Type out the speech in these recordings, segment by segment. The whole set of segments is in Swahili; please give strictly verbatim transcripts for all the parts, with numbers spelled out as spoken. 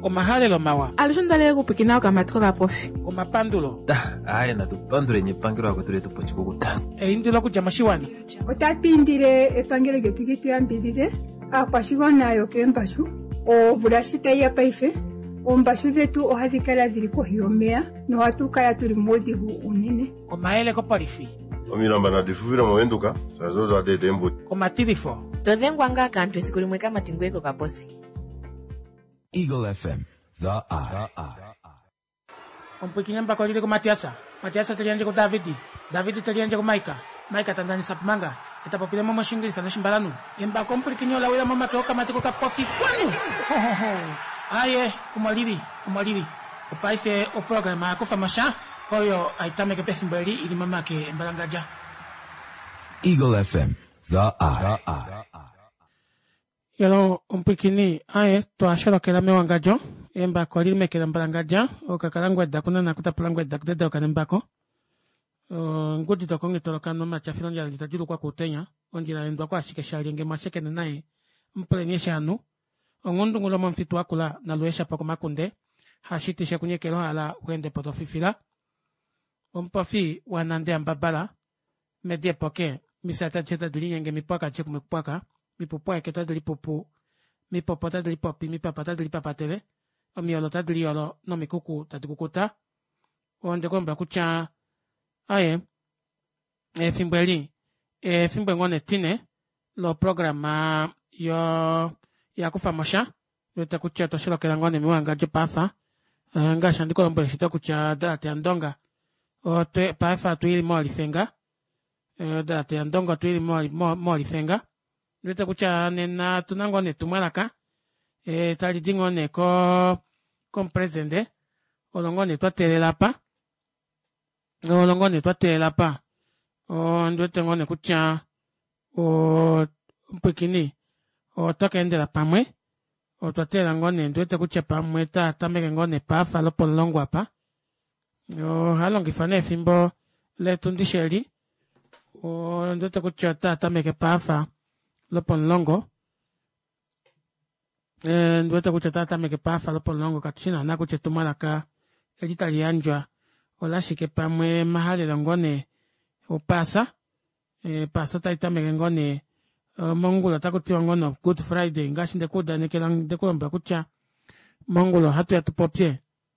O mahale lo mawa. Alishondale kupikina kama tuko kapofi. O mapandulo. Da, aye na tupandule nye pangiro wako tule tupochiko kuta. E indula kujamashiwani. Otapindire epangiro getugitu yambirire. Akwashigona yo kembashu. O burashita ya paife. O mbashu zetu o hadikala diriko hiomea. No hatukala tuli modihu unene. O maele ko parifi. O milamba na difuvira mwenduka. Sazozo ade dembo. O matirifo. Todengwanga kantu esikulimweka matingweko kaposi. Eagle F M, the eye. On pekinyamba ko lile ko Matiasa. Matiasa talianje ko Davidi. Davidi talianje ko Maika. Maika tandani sapmanga. Eta popile mama shingiri sana shimbalanu. Yemba kompli kinyola wila mama ko kamati ko kapofi. Kwanu. Ho ho ho. Aye, umaliri, umaliri. O paife o programa ko famasha. Hoyo aitame ke pesimbali ili mama ke mbalangaja. Eagle F M, the eye. Yalo umpikini aye to ashara kela mewangajo emba ko lime kela mbalangaja o kakalangwa dakuna na kutapalangwa dakudeda okanembako o ngudi to kongi tolokano ma chafilonja litajuru kwa kutenya onjira endwa kwa shike shalenge masheke naye mplenyesha anu ongundu ngulo mfitu akula na loesha pako makunde hashiti shakunyekelo hala wende potofifila ompafi wanande ambabala medie poke misata cheta dulinyenge mipaka cheku mipaka mi popo ke ta deli popo mi popo ta deli popi mi papa ta deli papa tele o mi olo ta deli olo no mi kuku ta kukuta onde komba kucha aye e fimbeli e fimbe ngone tine lo programa yo ya kufamasha yo ta kucha to shilo kela ngone mi wanga je pafa nga shandiko mbo shita kucha da te andonga o te pafa tu ili mo lifenga da te andonga tu ili mo mo lifenga Leta kucha nena tunango ne tumalaka e tali dingo ne ko kom presende olongo ne twatele lapa olongo ne twatele lapa o ndote ngone kucha o mpekini o tokende la pamwe o twatele ngone ndote kucha pamwe ta tameke ngone pa falo polongo apa o halongi fane fimbo le tundisheli o ndote kucha ta tameke pa fa lopon longo eh ndweta kuchatata meke pafa lopon longo kachina na kuchetumala ka elitalianjwa olashike pamwe mahali longone opasa eh pasa taita meke ngone uh, mongulo takuti ngono Good Friday ngashinde kuda nekelang dekolomba kucha mongulo hatu yatupopye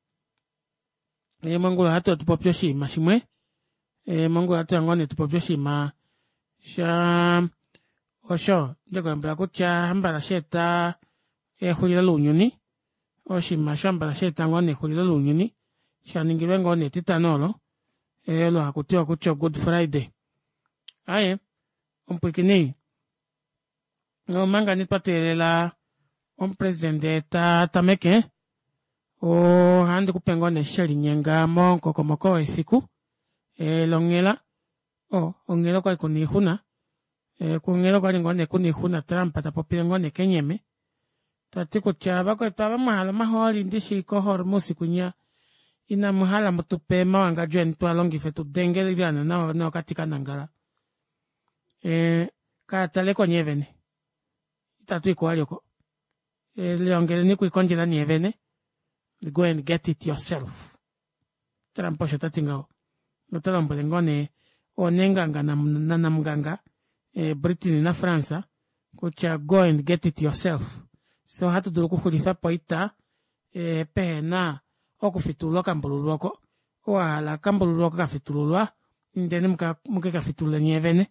eh mongulo hatu yatupopye shi mashimwe eh mongulo hatu ngone tupopye shi ma sha Osho, ndeko mbra kucha hambara sheta e hulila lunyuni. Oshi masho hambara sheta ngone hulila lunyuni. Shaningiwe ngone titanolo. E lo hakutio kucho Good Friday. Aye, umpikini. O manga nipatelela um presidente ta tameke. O handi kupengone sheli nyenga monko komoko esiku. E longela. O, ongelo kwa ikunihuna. Eh kungelo kwa ngone kuni huna trampa ta popile ngone kenyeme tatiko chaba ko taba mahala maholi ndishi ko hormusi kunya ina mahala mutupe mawanga jwen to alongi fetu dengele bana na na katika nangala eh ka tale ko nyevene tatu iko alioko eh leongele ni kuikonjela nyevene go and get it yourself trampa shatatingao no trampa ngone onenganga na na mganga eh, Britain na Fransa kucha go and get it yourself so hatu duluku kulifa poita eh, pehe na okufitulwa kambululwako wala kambululwako kafitululwa indeni muka muke kafitulwa nyevene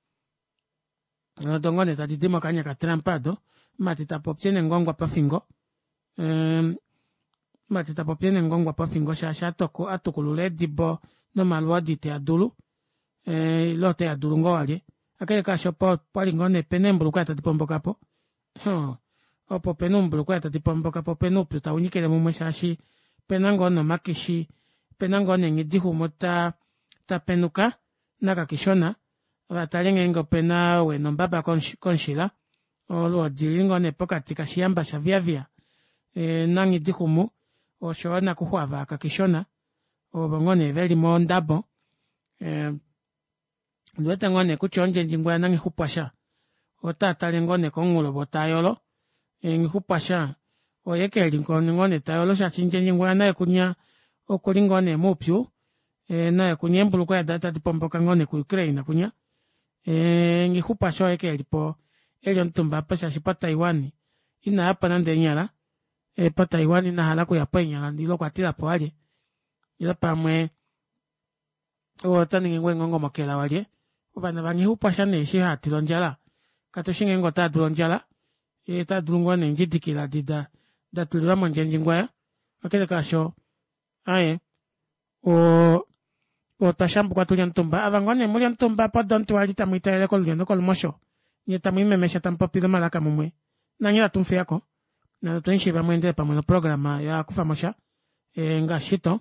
no dongone tadidimo kanya ka trampado matita poptiene ngongwa pafingo um, matita poptiene ngongwa pafingo shasha toko atukulule dibo no malwa dite adulu eh, lote adulu ngowali akele kasho po palingone penembulu kwa tatipombo kapo ho opo penumbulu kwa tatipombo kapo penuplu ta unikele mumeshashi penangono makishi penangone ngidihu mota ta penuka naka kishona watalenge ngo pena we no baba konshila olo dilingone pokati kashiamba shavia via e nangi dihumu o shona kuhwava kakishona o bangone veli mondabo eh Ndwete ngone kuchonje njingwa nangi hupasha. Ota tali ngone kongulo botayolo. Ngi hupasha. oyeke lingone ngone tayo lo sha chinje nyingwa na kunya okulingone mupyu e na kunya mbulu kwa data tipomboka ngone ku Ukraine kunya e ngihupa sho yeke lipo elio ntumba pa sha shipa Taiwan ina hapa nande nyala e pa Taiwan na hala ku ya pa nyala ndilo kwa tila po ali ila pamwe o tani ngwe ngongo mokela wali ubana bangi hupa sha ne shi hati lonjala kato shinge ngota lonjala e ta drungone njidikila dida datulira monjenji ngwaya akele kasho aye o o tashambu kwa tulia ntumba avangone mulia ntumba pa dontu walita muita ele kol gendo kol mosho nyeta muime mesha tampa pido malaka mumwe na nyela tumfe yako na tuenshi va mwende pa mwana programa ya kufa mosha e nga shito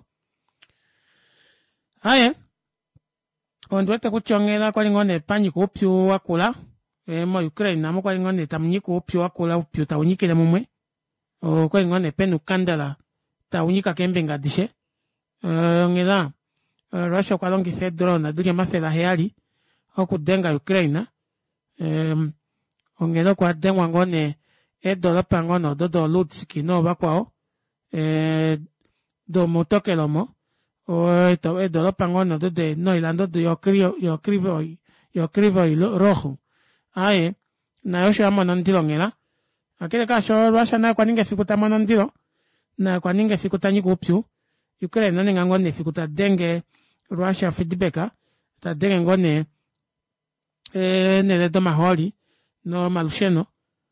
aye ondwete kuchongela kwa lingone panyi kupyu wakula e mo Ukraine na mo kwa lingone tamnyi kupyu wakula upyu taunyikile mumwe o kwa ngone penu kandala ta unika kembe ngadishe uh, ngela uh, Russia kwa longi fe drone dunya masela heali oku denga Ukraine um, ongelo kwa denga ngone e dola pangono do do lutski no bakwao e do motokelomo o eto e dola pangono do de no ilando do yo krio yo krivo yo krivo rojo ae na yo shama nandilo ngela akele kasho Russia na kwa ninge fikuta manandilo na kwa ninge fikuta nyiku upyu Ukraine nani ngone fikuta denge Russia feedbacka ta denge ngone e nele do maholi no malusheno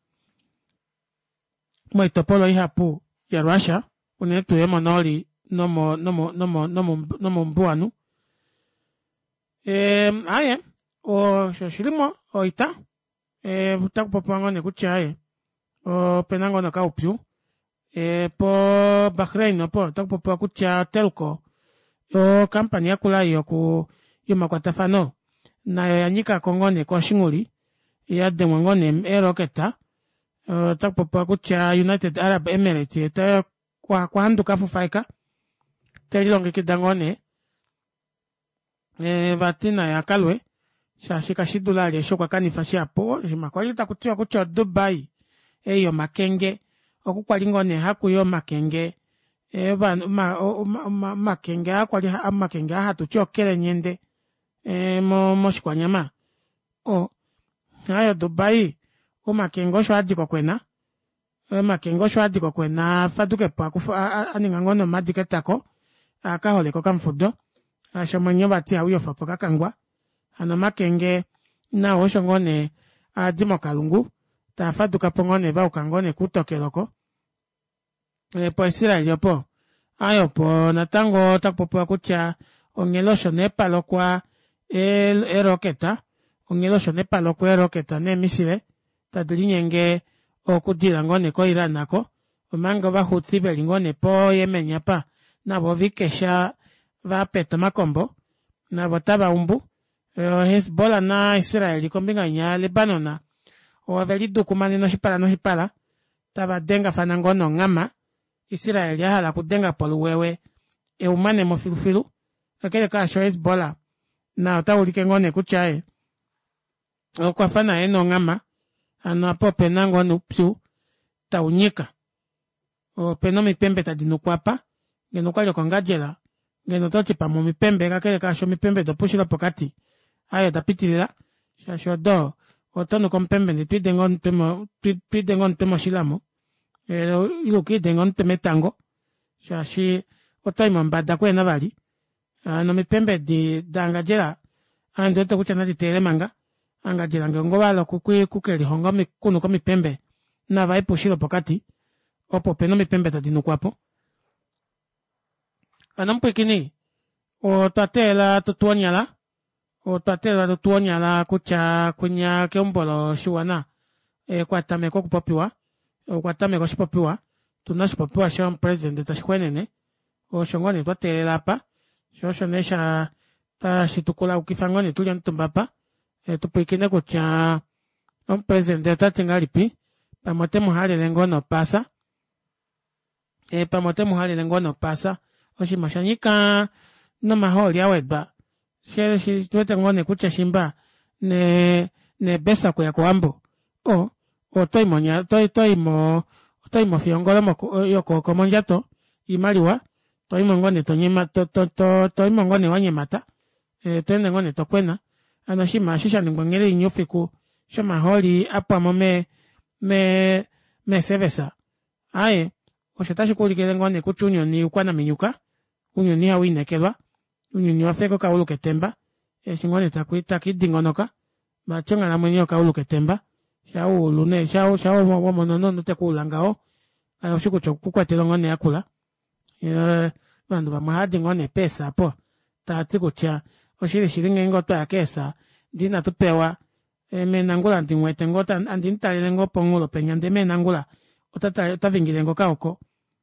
mo itopolo ihapu ya Russia une tuye monoli no mo no mo no mo no mo no mo mbuanu e aye o shoshilimo o ita e takupopanga ne kuchaye o penango na kaupyu e po Bahrain no po tak po kucha telco o kampani ya kula yo ku yo makwatafano na yanyika kongone ko shinguli ya de ngone eroketa o tak po kucha United Arab Emirates ta kwa kwa ndu kafu faika telilonge kidangone e vatina ya kalwe shashika shidula le shokwa kanifashia po jimakwalita kutia kucha Dubai eyo makenge okukwalingone hakuyo makenge eba ma, ma, ma makenge akwali ha makenge hatu chokele nyende e mo moshkwanyama o ayo Dubai o makengo shwadi kokwena e makengo shwadi kokwena faduke pa kufa aninga ngono madiketako akahole ko kamfudo ashamanyo bati awiyo fapoka kangwa ana makenge na oshongone adimo kalungu ta faduka pongone ba ukangone kutokeloko e po Israel yopo ayo po natango takpopo kucha ongelosho nepa lokwa el eroketa ongelosho nepa lokwa eroketa ne misile tadlinyenge okudira ngone ko iranako omango ba hutibe ngone po Yemen pa na bo vikesha va peto makombo na botaba umbu e, Hezbollah na Israel kombinga nya Lebanona o aveli dokumani no hipala no hipala taba denga fanangono ngama Israel ya hala kudenga polu wewe e umane mo filufilu akele ka sho Hezbollah na utawulike ngone kuchae o kwa fana eno ngama ana pope nango no psu taunyika o penomi pembe tadinu kwapa ngeno kwalo kongajela ngeno tochi pa mo mipembe akele ka sho mipembe do pushira pokati ayo tapitilila shasho do otono kompembe ni twidengon temo twidengon temo shilamo ero iluki dengon temetango shashi otoimo mbada kwena bali ano mipembe di dangajela ando to kuchana di telemanga angajela ngongo balo kukui kukeli hongo mikunu ko mipembe na vai pushiro pokati opo peno mipembe tadinu kwapo anampo ikini o tatela tutuanyala o tatela tutuanyala kucha kunya keombolo shiwana e kwatame ko kupopiwa o kwatame ko shipopiwa tunashipopiwa shon president tashikwenene o shongoni twatelela pa shosho nesha ta shitukula ukifangoni tulya ntumbapa e tupikine kucha on president tatingalipi pamote muhali lengono pasa e pamote muhali lengono pasa oshimashanyika no maholi awedba shere shi twete ngone kucha shimba ne ne besa kwa kwambo o o toy monya toy toy mo Otoi mo fiongolo mo yoko komonjato imaliwa toi mongone tonyima to to to toi mongone wanyemata e twende ngone tokwena ano shima shisha ningwengele inyofiku shama holi apa me me me sevesa aye oshatashi kulikele ngone kuchunyo ni ukwana minyuka unyo ni awinekelwa unyo ni wafeko kaulu ketemba e shingone takuita kidingonoka bachonga na mwenyo kaulu ketemba shau lune shau shau mo mo no no te kulangao ayo shiku chokukwatelo ngone yakula e bandu bamahadi ngone pesa po tati kucha oshiri shiringe ngoto yakesa dina tupewa e menangula ndimwete ngota andintalele ngopo ngulo penyande menangula otata otavingile ngoka oko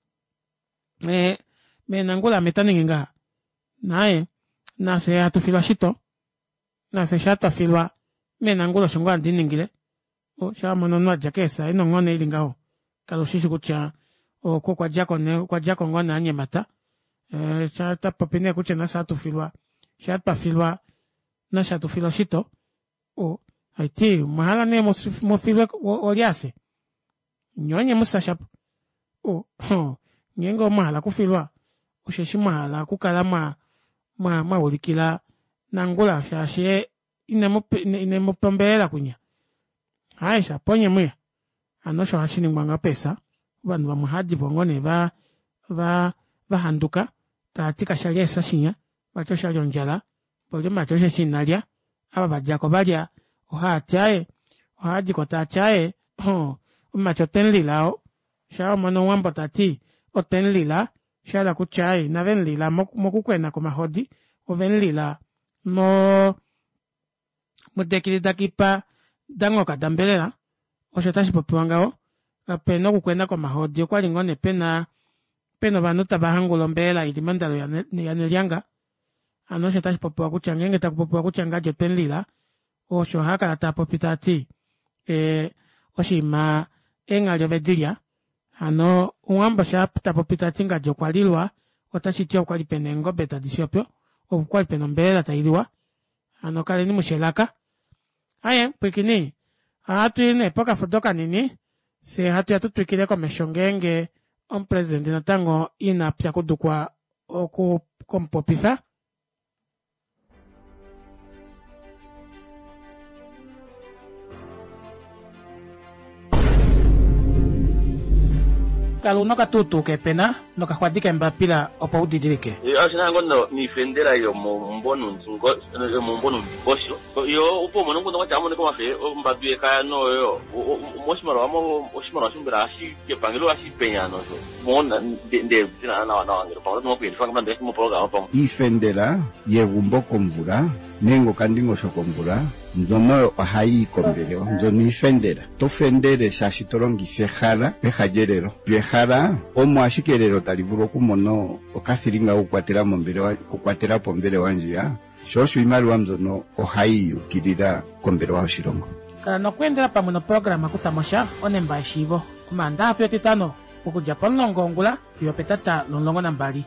e menangula metaninga nae nase atufilwa shito nase shata filwa menangulo shongwa ndiningile o shama nonwa jakesa ino ngone ilingao kaloshishi kucha o kwa jako ne kwa jako ngona anyemata eh chata popine kucha na satu filwa shata filwa na shatu filwa shito o haiti mahala ne mo filwa oliase nyonye musashap o nyengo mahala kufilwa usheshi mahala kukala ma ma ma ulikila nangula shashe inemo inemo pembela kunya aisha ponye mwe anosho hashini mwanga pesa vanhu vamuhadhi bongone va va vahanduka tatika shalia sashinya bacho shalio njala bole macho shinalia aba bajako balya ohataye ohadi kotachaye ho macho tenlilao sha mano wambo tati o tenlila shala kuchai na venlila mokukwena ko mahodi o venlila mo mudekili dakipa dango kadambelela oshatashi popiwangao apeno kukwena ko mahodi kwa lingone pena peno banuta bahangulo mbela ili mandalo ya nelyanga ano shatashi popiwa kuchangenge takupopiwa kuchanga jotenlila osho haka ta popitati e oshima engalyo vedilia ano uamba shap ta popitati ngajo kwalilwa otashitia kwali penengo beta disiopyo o kwali penombela tailiwa ano kale ni mushelaka aye pekini hatu ine poka fotoka nini se hatu ya tutuikile kwa meshongenge on president na tango ina pya kudukwa oku kompopisa kalu noka tutu ke pena noka kwadika mbapila opa udidirike yo asina ngono ni fendera yo mo mbonu nzingo yo mo mbonu bosho yo upo mo ngono kwa jamone ko mafe mbabie ka no yo moshimaro amo oshimaro shimbira ashi ke pangelo ashi penya no so mo de de dina na na ngiro pa no ko ifanga mande mo program pa ifendera yegumbo komvura nengo kandingo shokomvura nzono ohai kombeleo nzoni ifendera to fendere shashitorongi sehara pehajerero byehara omo ashikerero talivuro kumono okathiringa ukwatera mombere wa kukwatera pombere wanjia shoshu imaru amzono ohai yukirira kombere wa shirongo kana nokwendera pamwe no programa kusamosha onemba eshivo kumanda afyo titano ukuja ponlongongula fiyo petata lonlongo nambali.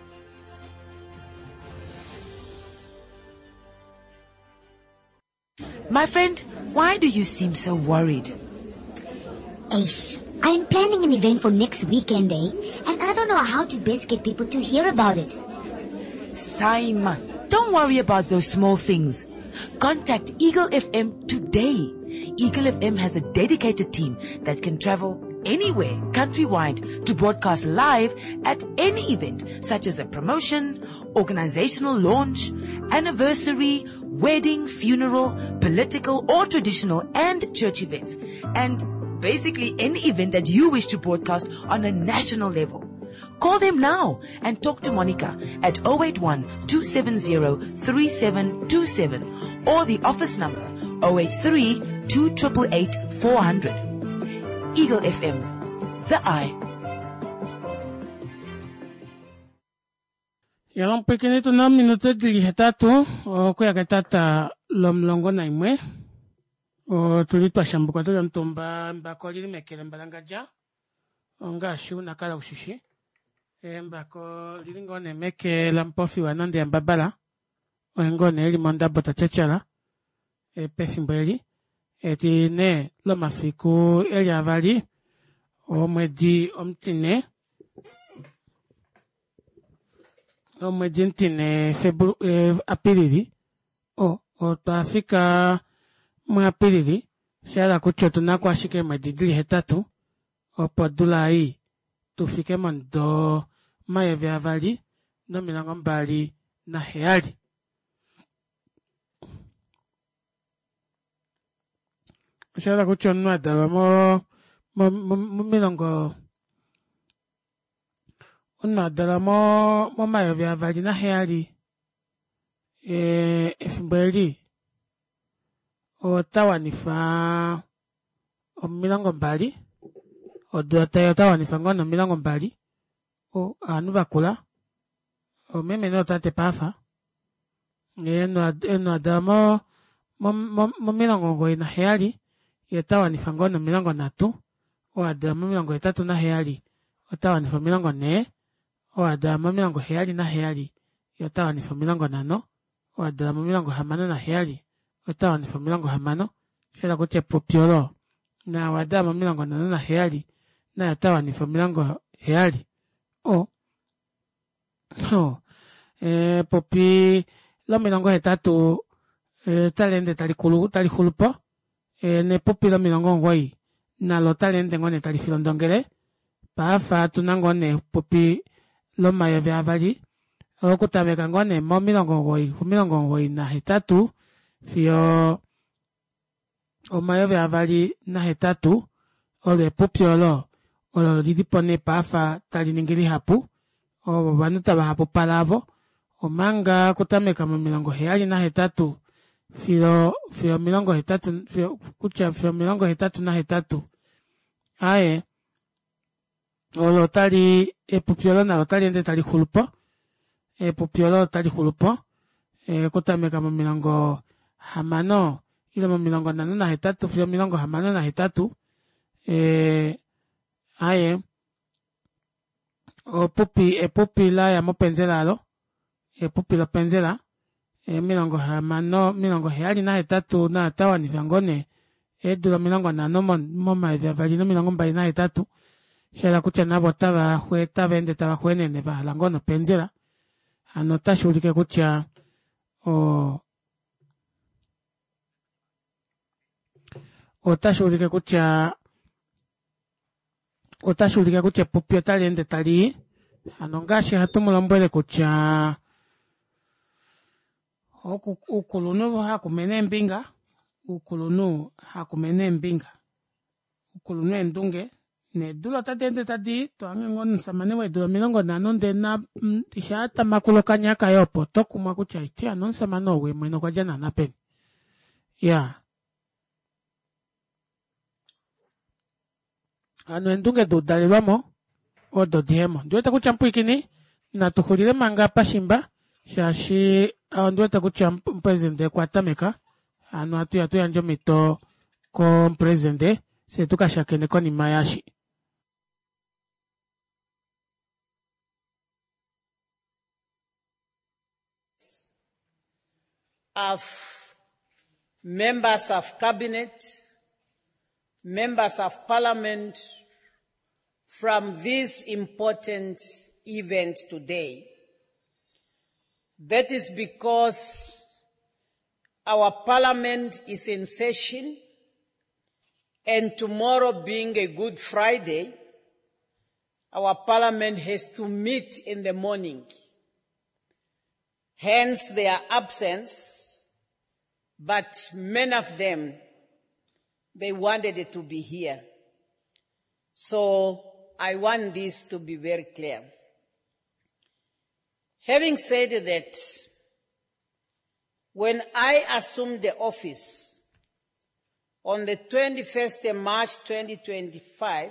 My friend, why do you seem so worried? Ace, I'm planning an event for next weekend, eh? And I don't know how to best get people to hear about it. Saima, don't worry about those small things. Contact Eagle F M today. Eagle F M has a dedicated team that can travel anywhere countrywide to broadcast live at any event, such as a promotion, organizational launch, anniversary, wedding, funeral, political or traditional and church events, and basically any event that you wish to broadcast on a national level. Call them now and talk to Monica at zero eight one, two seven zero, three seven two seven or the office number zero eight three, two eight eight, four hundred. Eagle F M, the eye. Yalang pekinito na minuto dili hetatu o kuya ketata lomlongo na imwe o tulitwa shambuka to ntomba mbako lili mekele mbalangaja onga shu nakala ushishi e mbako lili ngone meke lampofi wanande mbabala o ngone eli monda bota chechala e pesimbo eli eti ne lo mafiku eli avali omwezi omtine omwezi ntine febru eh, apirili o otafika mwa apirili shala kucho tunakwashike mwezi dili hetatu opo Julai tufike mondo mayevi avali no milango mbali na heyali. Shala kucho nwada mo mo mo milongo unadala mo mo mayevi avali na heyali e efimbeli o tawanifa o milongo mbali o dota tawanifa ngono milongo mbali o anu bakula o meme no tate pafa eno eno adamo mo mo milongo ngoi na heyali yetawanifa ngono milongo natu o adamo milongo etatu na heyali o tawanifa milongo ne o adamo milongo heyali na heyali yetawanifa milongo nano o adamo milongo hamano na heyali o tawanifa milongo hamano shela kuche popiolo na wadamo milongo nano na heyali na yetawanifa milongo heyali o o e popi lo milongo etatu e talende talikulu talikulupo e ne popi lo milongo ngoi na lo talende ngone talifilondongere paafa tunangone popi lo mayevi avali okutameka ngone mo milongo ngoi milongo ngoi na hetatu fio o mayevi avali na hetatu ole popiolo olo lidipone paafa taliningili hapu o banuta bahapu palavo o manga kutameka mo milongo heyali na hetatu filo filo milongo hetatu filo kucha filo milongo hetatu na hetatu ae olo tali e pupiolo na lo tali ende tali hulupo e pupiolo tali hulupo e kutameka mo milongo hamano ilo mo milongo nano na hetatu filo milongo hamano na hetatu e ae o pupi e pupi la ya mo penzela lo e pupi lo penzela e milongo hamano milongo heyali na hetatu na tawa ni vangone e dulo milongo nano mo mo maevya vali no milongo mbali na hetatu shala kucha nabo taba hwe taba ende taba hwene ne ba langono penzela ano tashulike kucha o o tashulike kucha o tashulike kucha pupi tali ende tali ano ngashi hatumulombele kucha oku ukulunu hakumene mbinga ukulunu hakumene mbinga ukulunu endunge ne dulo tatende tadi to angon samane we dulo milongo nano de na ishata makulo kanyaka yopo toku makucha itia non samano we mweno kwa jana na pen ya ano endunge do dalilamo o do diemo ndio takuchampu ikini na tukulile manga pashimba shashi ndio takuchampu president kwa tameka ano atu atu yanjo mito ko president se tukashakene ko ni mayashi of members of cabinet, members of parliament from this important event today. That is because our parliament is in session, and tomorrow being a Good Friday, our parliament has to meet in the morning. Hence their absence, but many of them, they wanted to be here. So I want this to be very clear. Having said that, when I assumed the office on the twenty-first of March twenty twenty-five,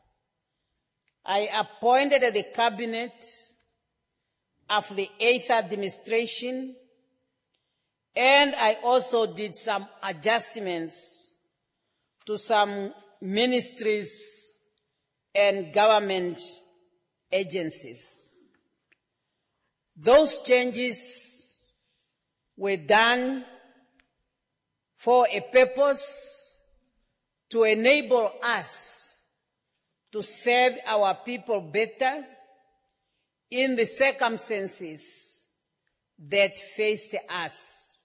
I appointed the cabinet of the eighth administration, and I also did some adjustments to some ministries and government agencies. Those changes were done for a purpose to enable us to serve our people better in the circumstances that faced us.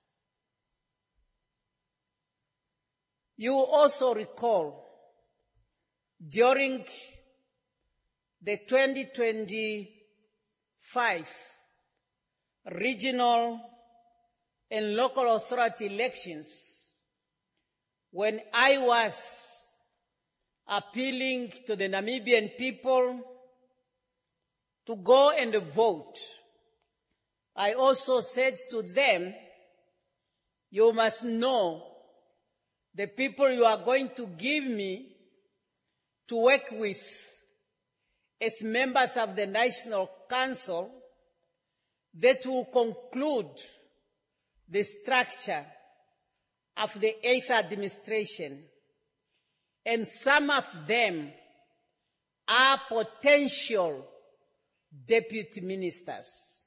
You also recall during the twenty twenty-five regional and local authority elections, when I was appealing to the Namibian people to go and vote, I also said to them, you must know the people you are going to give me to work with as members of the National Council that will conclude the structure of the eighth administration. And some of them are potential deputy ministers.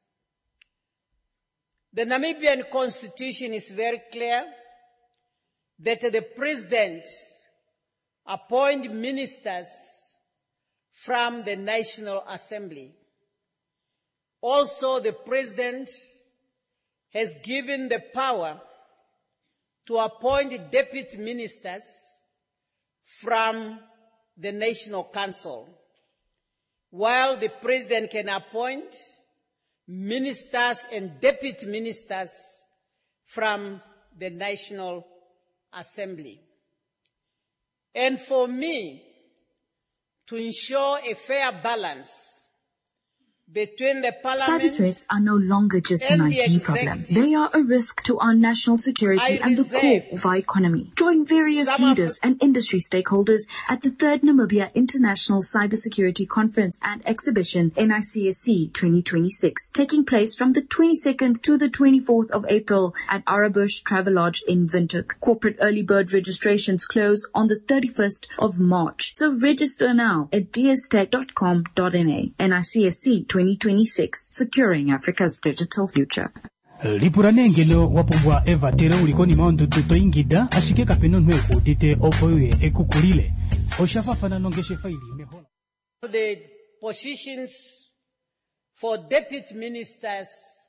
The Namibian constitution is very clear that the president appoints ministers from the National Assembly. Also, the president has given the power to appoint deputy ministers from the National Council, while the president can appoint ministers and deputy ministers from the National Assembly. And for me, to ensure a fair balance between the parliament Cyber threats are no longer just an I T problem. They are a risk to our national security I and the core of our economy. Join various leaders and industry stakeholders at the third Namibia International Cybersecurity Conference and Exhibition, N I C S C twenty twenty-six, taking place from the twenty-second to the twenty-fourth of April at Arabush Travelodge in Windhoek. Corporate early bird registrations close on the thirty-first of March, so register now at d s tech dot com dot n a. N I C S C twenty twenty-six, securing Africa's digital future. Lipurane ngelo wapungwa eva tere ulikoni maondo tuto ingida ashike kapeno nweko dite opoye ekukulile oshafa fana nongeshe faili mehola. The positions for deputy ministers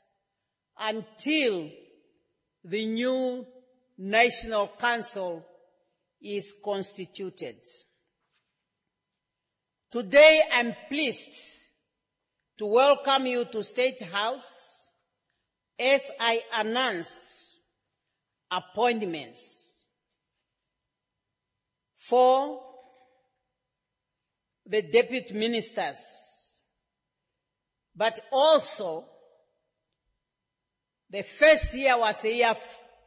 until the new National Council is constituted. Today I'm pleased to welcome you to State House as I announced appointments for the deputy ministers, but also the first year was a year of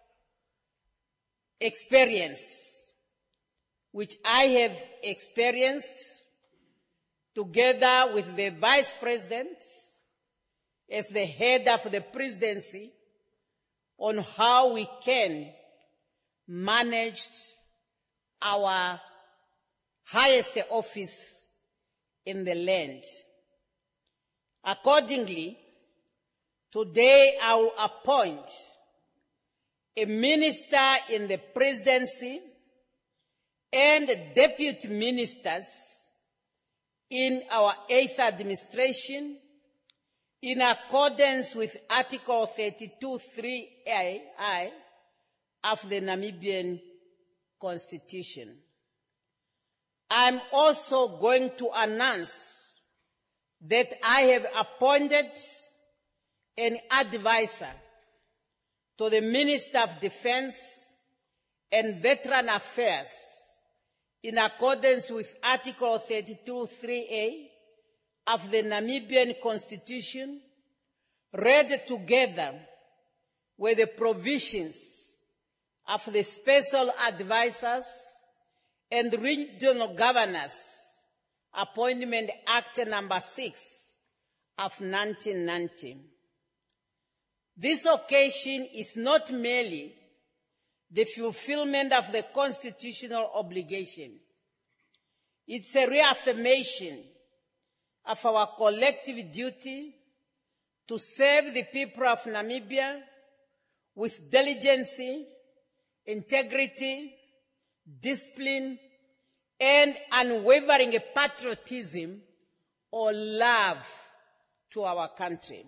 experience, which I have experienced together with the Vice President as the head of the presidency on how we can manage our highest office in the land. Accordingly, today I will appoint a minister in the presidency and deputy ministers in our eighth administration in accordance with Article thirty-two three I of the Namibian Constitution. I'm also going to announce that I have appointed an advisor to the Minister of Defense and Veteran Affairs in accordance with Article thirty-two three A of the Namibian Constitution, read together with the provisions of the Special Advisors and Regional Governors Appointment Act number six of nineteen ninety. This occasion is not merely the fulfillment of the constitutional obligation. It's a reaffirmation of our collective duty to serve the people of Namibia with diligence, integrity, discipline, and unwavering patriotism or love to our country.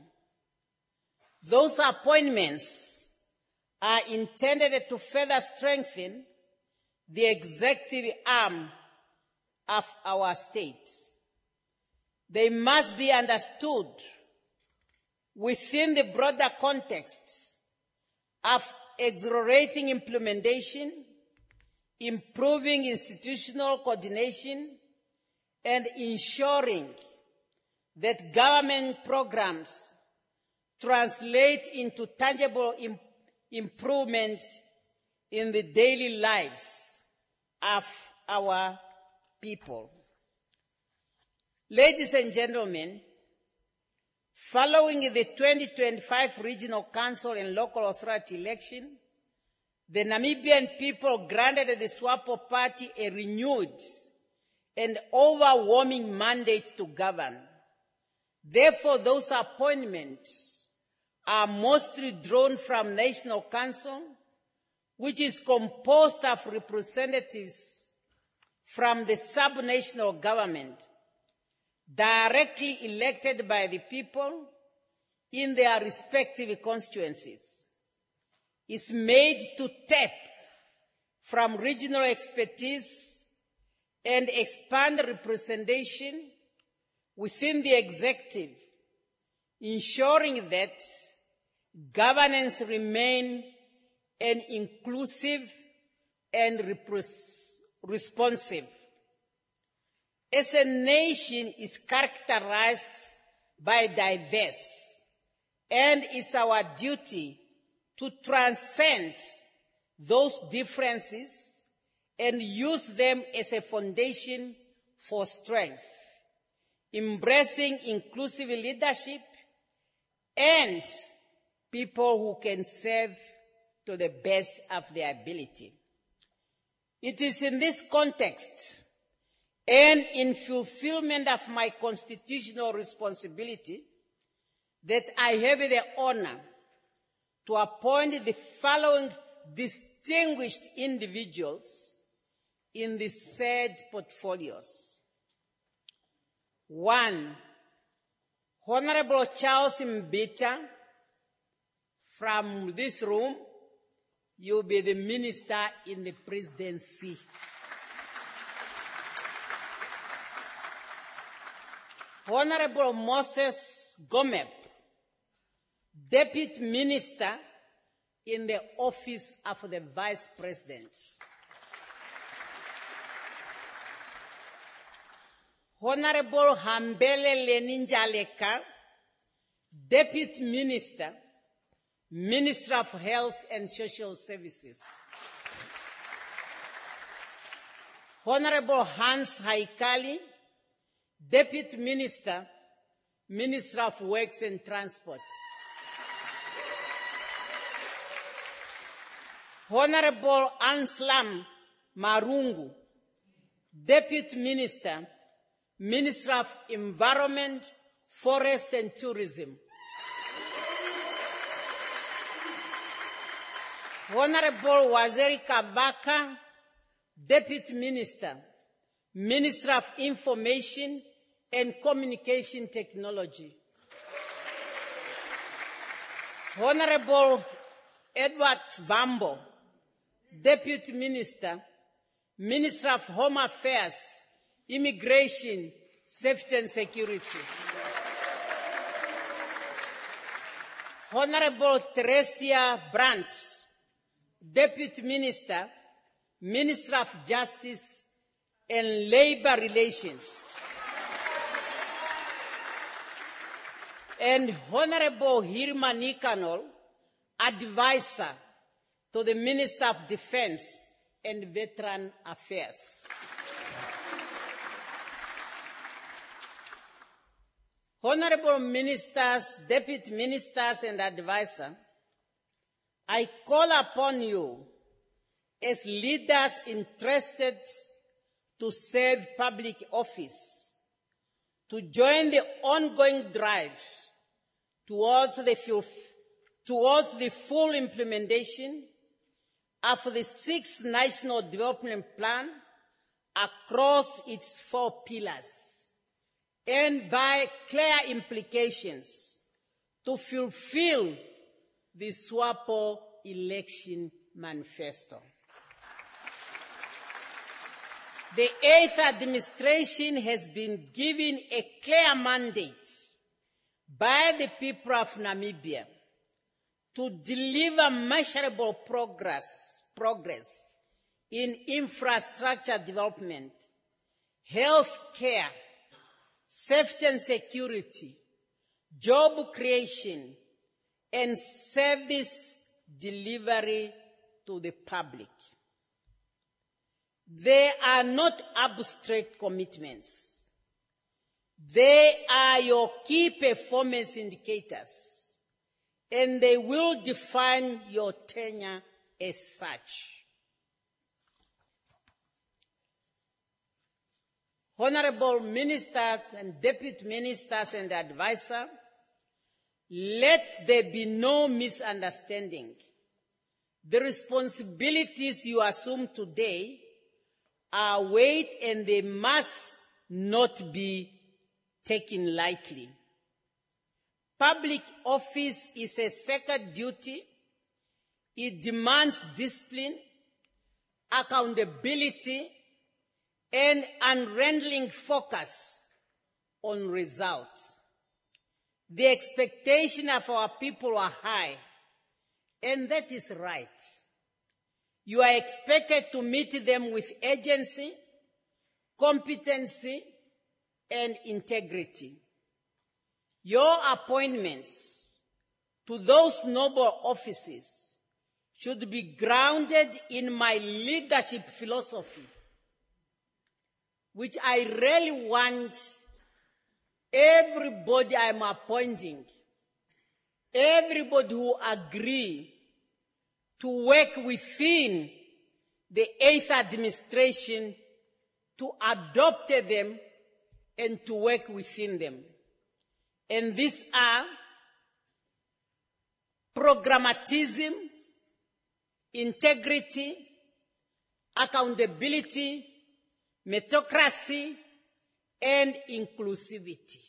Those appointments are intended to further strengthen the executive arm of our state. They must be understood within the broader context of accelerating implementation, improving institutional coordination, and ensuring that government programs translate into tangible im- improvement in the daily lives of our people. Ladies and gentlemen, following the twenty twenty-five Regional Council and Local Authority election, the Namibian people granted the SWAPO party a renewed and overwhelming mandate to govern. Therefore, those appointments are mostly drawn from National Council, which is composed of representatives from the sub-national government, directly elected by the people in their respective constituencies. Is made to tap from regional expertise and expand representation within the executive, ensuring that governance remain an inclusive and repres- responsive. As a nation is characterized by diverse, and it's our duty to transcend those differences and use them as a foundation for strength, embracing inclusive leadership and people who can serve to the best of their ability. It is in this context and in fulfillment of my constitutional responsibility that I have the honor to appoint the following distinguished individuals in the said portfolios. One, Honorable Charles Mbita, from this room, you'll be the minister in the presidency. Honorable Moses Gomeb, Deputy Minister in the Office of the Vice President. Honorable Hambele Leninjaleka, Deputy Minister, Minister of Health and Social Services. Honorable Hans Haikali, Deputy Minister, Minister of Works and Transport. Honorable Anslam Marungu, Deputy Minister, Minister of Environment, Forest and Tourism. Honorable Waziri Kabaka, Deputy Minister, Minister of Information and Communication Technology. Honorable Edward Vambo, Deputy Minister, Minister of Home Affairs, Immigration, Safety and Security. Honorable Theresia Brandt, Deputy Minister, Minister of Justice and Labor Relations. And Honorable Hirma Nikanol, Advisor to the Minister of Defense and Veteran Affairs. Honorable Ministers, Deputy Ministers and Advisor, I call upon you as leaders interested to serve public office to join the ongoing drive towards the, towards the full implementation of the sixth National Development Plan across its four pillars and by clear implications to fulfill the SWAPO election manifesto. The eighth administration has been given a clear mandate by the people of Namibia to deliver measurable progress, progress in infrastructure development, health care, safety and security, job creation, and service delivery to the public. They are not abstract commitments. They are your key performance indicators, and they will define your tenure as such. Honorable ministers and deputy ministers and advisors, let there be no misunderstanding. The responsibilities you assume today are weight and they must not be taken lightly. Public office is a sacred duty. It demands discipline, accountability, and unwavering focus on results. The expectations of our people are high, and that is right. You are expected to meet them with agency, competency, and integrity. Your appointments to those noble offices should be grounded in my leadership philosophy, which I really want everybody I'm appointing, everybody who agree to work within the eighth administration to adopt them and to work within them. And these are programmatism, integrity, accountability, meritocracy, and inclusivity.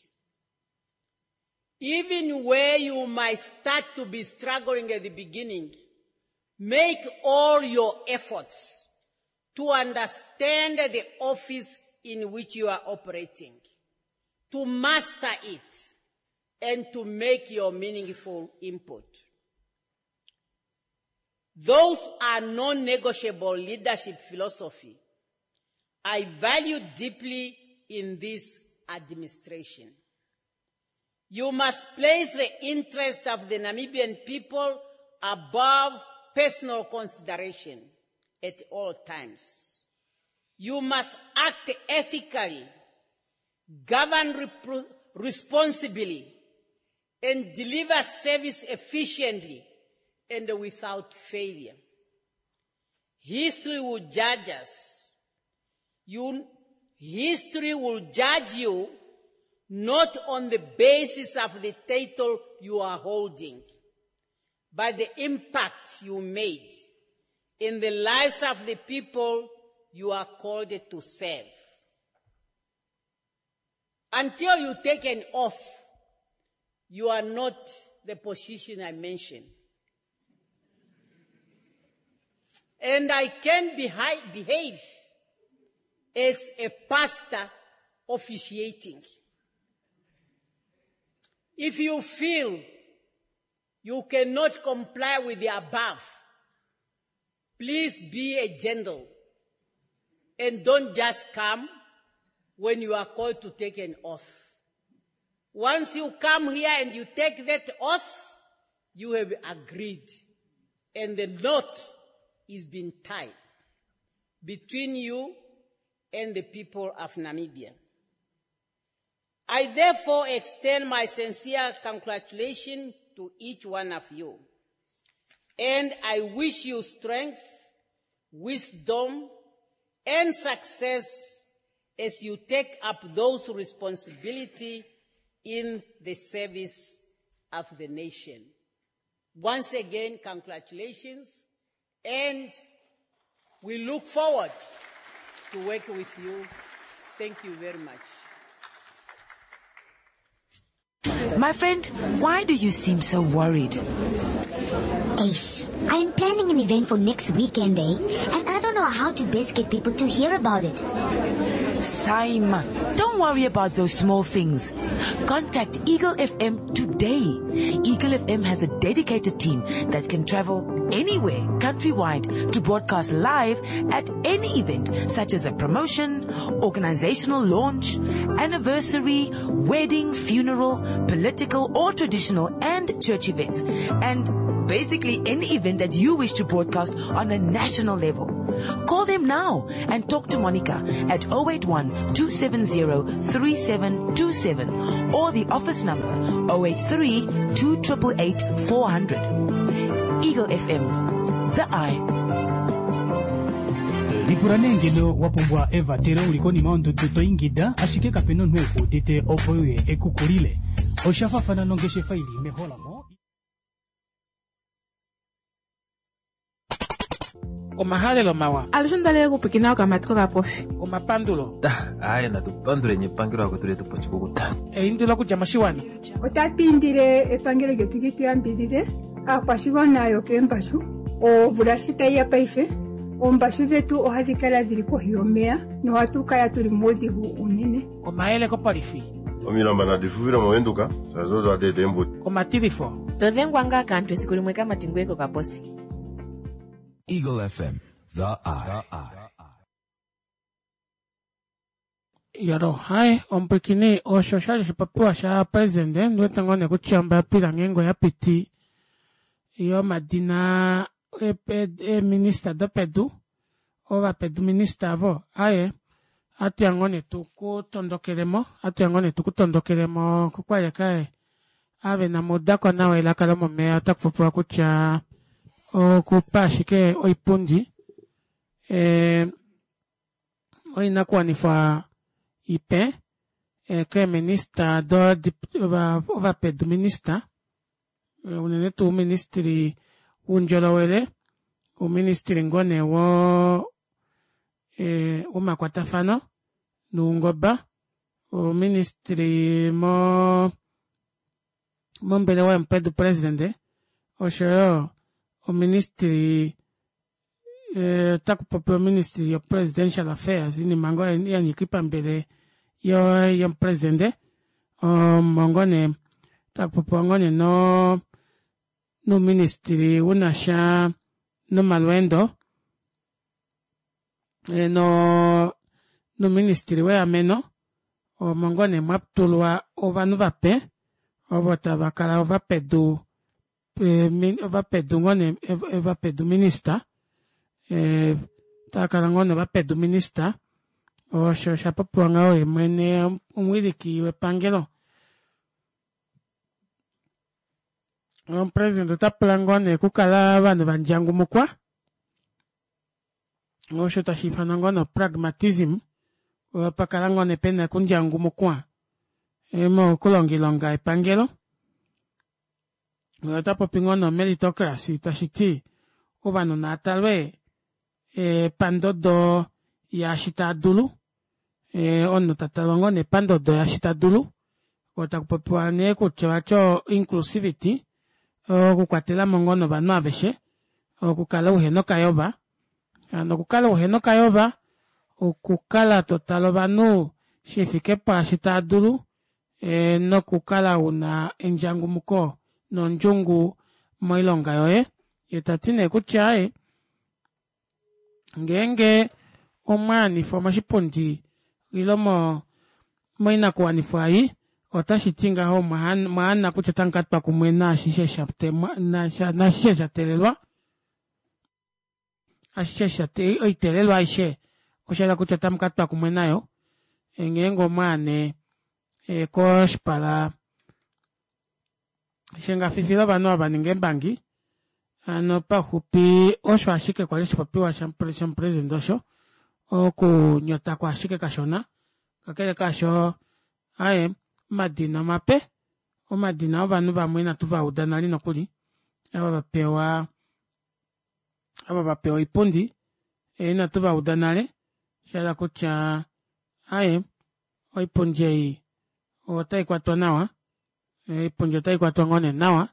Even where you might start to be struggling at the beginning, make all your efforts to understand the office in which you are operating, to master it, and to make your meaningful input. Those are non-negotiable leadership philosophy I value deeply in this administration. You must place the interest of the Namibian people above personal consideration at all times. You must act ethically, govern rep- responsibly, and deliver service efficiently and without failure. History will judge us. You, history will judge you not on the basis of the title you are holding, but the impact you made in the lives of the people you are called to serve. Until you take an oath, you are not the position I mentioned. And I can behave as a pastor officiating. If you feel you cannot comply with the above, please be a gentle and don't just come when you are called to take an oath. Once you come here and you take that oath, you have agreed, and the knot is being tied between you and the people of Namibia. I therefore extend my sincere congratulations to each one of you, and I wish you strength, wisdom, and success as you take up those responsibilities in the service of the nation. Once again, congratulations, and we look forward to work with you. Thank you very much. My friend, why do you seem so worried? Ace, I'm planning an event for next weekend, eh? And I don't know how to best get people to hear about it. Saima, don't worry about those small things. Contact Eagle F M today. Eagle F M has a dedicated team that can travel anywhere countrywide to broadcast live at any event, such as a promotion, organizational launch, anniversary, wedding, funeral, political or traditional and church events, and basically any event that you wish to broadcast on a national level. Call them now and talk to Monica at zero eight one, two seven zero, three seven two seven or the office number zero eight three, two eight eight, four hundred. Eagle F M, the eye. Lipuranengelo wapumbwa Eva tere ulikoni maondo tuto ingida ashike kapeno nweko dite opoye ekukulile. Oshafa fana nongeshe faili mehola mo. Omahalelo mawa. Alishondale kupikina ukamatiko ka profi. Omapandulo. Aye na tupandule nyepangiro ako tuli tupochiko kutana. E indulo kujamashiwana. Otapindire epangiro getugitu yambirire. Akwashigona yo kembashu. O burashita ya paife. Ombashu zetu ohadikala diri kohiyomea. No watukala tuli modihu unene. Omaele ko parifi. Omilamba na difuvira mwenduka. Sazozo ade dembo. Omatirifo. Todengwanga kantu esikuri mweka matingweko ka bosi. Eagle F M, the eye. Yaro, hai, ompekini o shoshali shipapua sha president, nwete ngone kuchiamba pila ngengo ya piti. Iyo madina e, e, e minister do pedu, ova pedu minister avo, aye, atu yangone tuku tondokelemo, atu yangone tuku tondokelemo, kukwale kae, ave na modako nawe ilakala mome, atakufupua kucha, o kupashike oipundi eh oina kwa nifa ipe eh ke minister do ova ova pedu minister unene tu ministry unjolowele o ministry ngone wo eh uma kwatafano nungoba o ministry mo mo mbele wa mpedu president o shoyo o ministry eh takupopo ministry of presidential affairs ini mango ya nikipa mbele yo yo president um mongone takupopo ngone no no ministry unasha no malwendo eh no no ministry we ameno o mongone maptulwa ovanuva pe ovota bakala ova pedu eva pedu ngone eva pedu minister eh takala ngone eva pedu minister o sho shapopo ngao emene umwiliki wepangelo o president tapula ngone kukala bana banjangu mukwa o sho tashifana ngone pragmatism o pakala ngone pena kunjangu mukwa emo kulongilonga epangelo Tapo pingono meritocracy tashiti ovano natalwe e pandodo yashita dulu e ono tatalongo ne pandodo yashita dulu otakupopwane kuchacho inclusivity o kukwatela mongono bano aveshe o kukala uheno kayoba ano kukala uheno kayoba o kukala totalo bano shifike pa shita dulu e no kukala una enjangu muko no njungu moilonga yoe yetatine kuchae ngenge omani foma shipondi ilomo moina kwa nifai otashitinga ho maana maana kuchatanga twa kumwena shishe shapte na na shishe chatelelwa ashishe chate oitelelwa aishe oshala kuchatamka twa kumwena yo ngengo mane e kosh para Shenga fifila bano abaninge bangi ano pa hupi osho ashike kwa lishi papi wa shampre president osho o ku nyota kwa ashike kashona kakele kasho aye madina mape o madina bano bamwena tuva udanali nokuli aba bapewa aba bapewa ipundi e na tuva udanale Shala kucha aye oipunje o tai kwa nawa e punje tai kwa ngone nawa.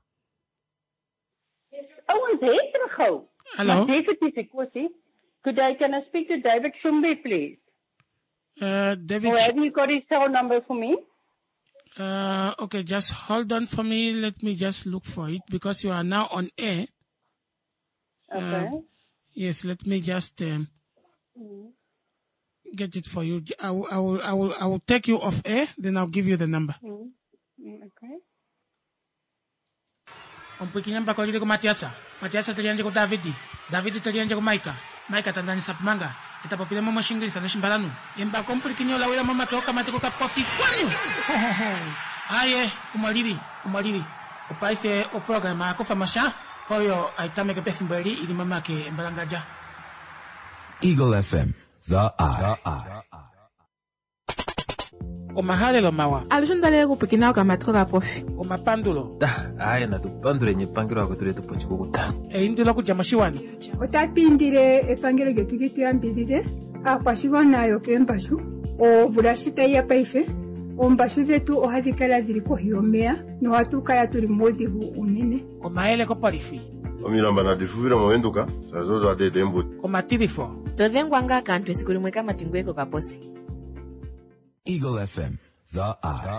Ouens het er gou. Hallo. Definitief ek kwessie. Could I can I speak to David Shumbe please? Uh David Or have you got his cell number for me? Uh okay, just hold on for me. Let me just look for it because you are now on air. Okay. Uh, yes, let me just um, Mm. get it for you. I will, I will, I will, I will take you off air, then I'll give you the number. Mm. Mm, okay. Ompikinyamba kwa jile kwa Matiasa. Matiasa tulianje kwa Davidi. Davidi tulianje kwa Maika. Maika tandani sapmanga. Itapopile mama shingili sana shimbalanu. Yemba komplikinyo la wela mama keoka matiko ka pofi. Kwanu! Aye, umaliri, umaliri. Upaife o programa akufa masha. Hoyo aitame ke pefimbeli ili mama ke mbalangaja. Eagle F M, the eye. Omahale lo mawa. Alishondale kupikina kwa matiko ka pofi. Omapandulo. Da, aya na tupandule nye pangiro wako tule tupochiko kuta. E indula kujamashiwani. Otapindire epangelo getu gitu yambirire. Akwashigo nayo kembashu. O burashita ya paife. O mbashu zetu ohadikala diri kohiyomea. No hatukala tuli modihu unene. Omahele ko parifi. Omilamba na difuvira mwenduka. Sazozo ade dembu. Omatirifo. Todhengwanga kantu esikuli mweka matingweko ka posi. Eagle F M, the eye.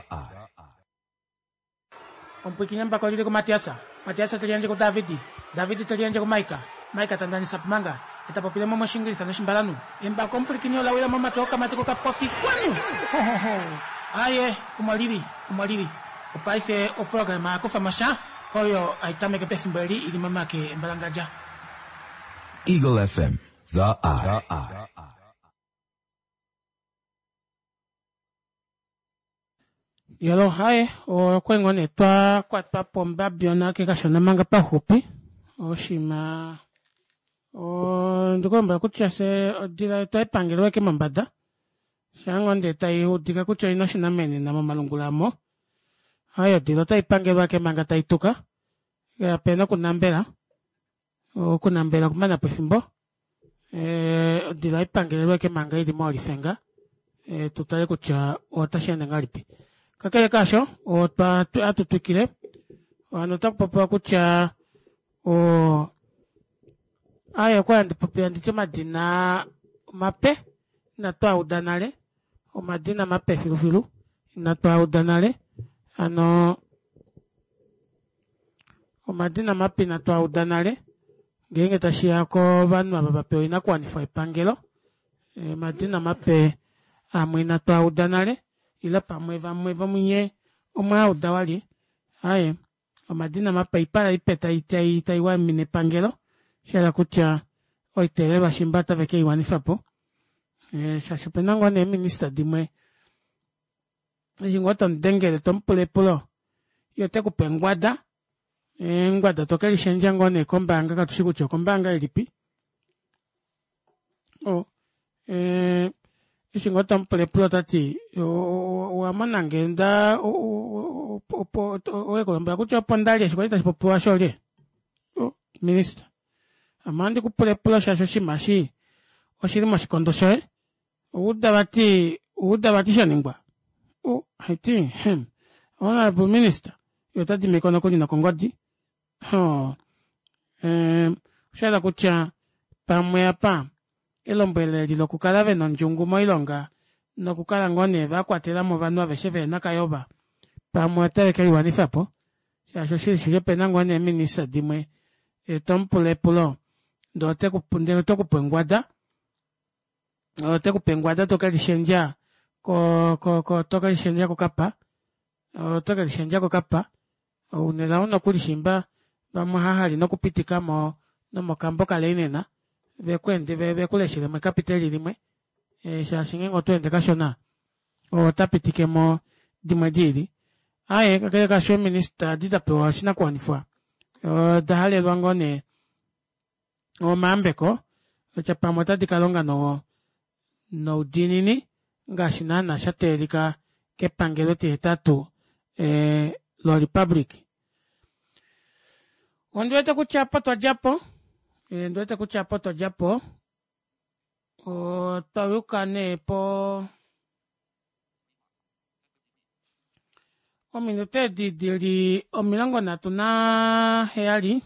Ompikinyamba kwa jile kwa Matiasa. Matiasa tulianje kwa Davidi. Davidi tulianje kwa Maika. Maika tandani sapmanga. Itapopile mama shingili sana shimbalanu. Yemba komplikinyo la wela mama keoka matiko ka pofi. Kwanu! Aye, umaliri, umaliri. Upaife o programa akufa masha. Hoyo aitame ke pefimbeli ili mama ke mbalangaja. Eagle F M, the eye. Yalo hai o kwengone twa kwa twa pomba biona ke kashona manga pa hupi. O shima o ndikomba kutia se dira twa pangelo ke mambada. Shangonde tai udika kutia inashina meni na mamalungulamo. Hayo dilo tai pangelo ke manga tai tuka. Ya pena kunambela. O kunambela kumana pefimbo. Eh dilo pangelo ke manga idi mo lifenga. Eh tutale kutia o tashende ngalipi. Kakele kasho, o pa atutukile, o anotak papa kucha, o aya kwa andipopi andiche madina mape, na toa udanale, o madina mape filu filu, na toa udanale, ano, o madina mape na toa udanale, genge tashi yako vanu wababape ina kwa nifo ipangelo, e, madina mape amu ina toa udanale, ila pamweva mweva mwenye omwa udawali aye amadina mapa ipara ipeta itai taiwa mine pangelo shala kucha oitere bashimbata veke iwanifapo eh shashupenango ne minister dimwe jingo ton dengere ton pule pulo yote kupengwada eh ngwada tokeli shenjango ne kombanga katushiku cho kombanga ilipi o eh Ishingo tampele pulo tati wa manangenda o o o ekolomba kucho pondali shikoita sipopuwa shole o minister amandi kupule pulo shasho shimashi oshiri mashikondo shoe uda bati uda bati shaningwa o hati hem honorable minister yotati mikono kuni na kongodi ho eh shala kucha pamwe apa elombele lilo kukala veno njungu mo ilonga no kukala ngone vakwatela mo vanhu avesheve na kayoba pamwe telekeli wanifapo shasho shiri shiri pena ngone minisa dimwe e tompule pulo ndo te kupunde to kupengwada o te kupengwada to kali shenja ko ko ko to kali shenja ko kapa o to kali shenja ko kapa o nela ono kulishimba vamwe hahali no kupitika mo no mokambo kalenena vekwende vekuleshile mwe kapitali limwe e shashinge ngotwende kashona o tapitike mo dimwe dili aye kakele kasho minister ditapewa shina kwanifwa o dahale lwangone o mambeko cha pamota dikalonga no no dinini ngashina na shatelika ke pangelo te tatu eh lo republic ondwete kuchapa to japo e ndwete kuchapa to japo o tawuka ne po o minute di dili o milango na tuna heali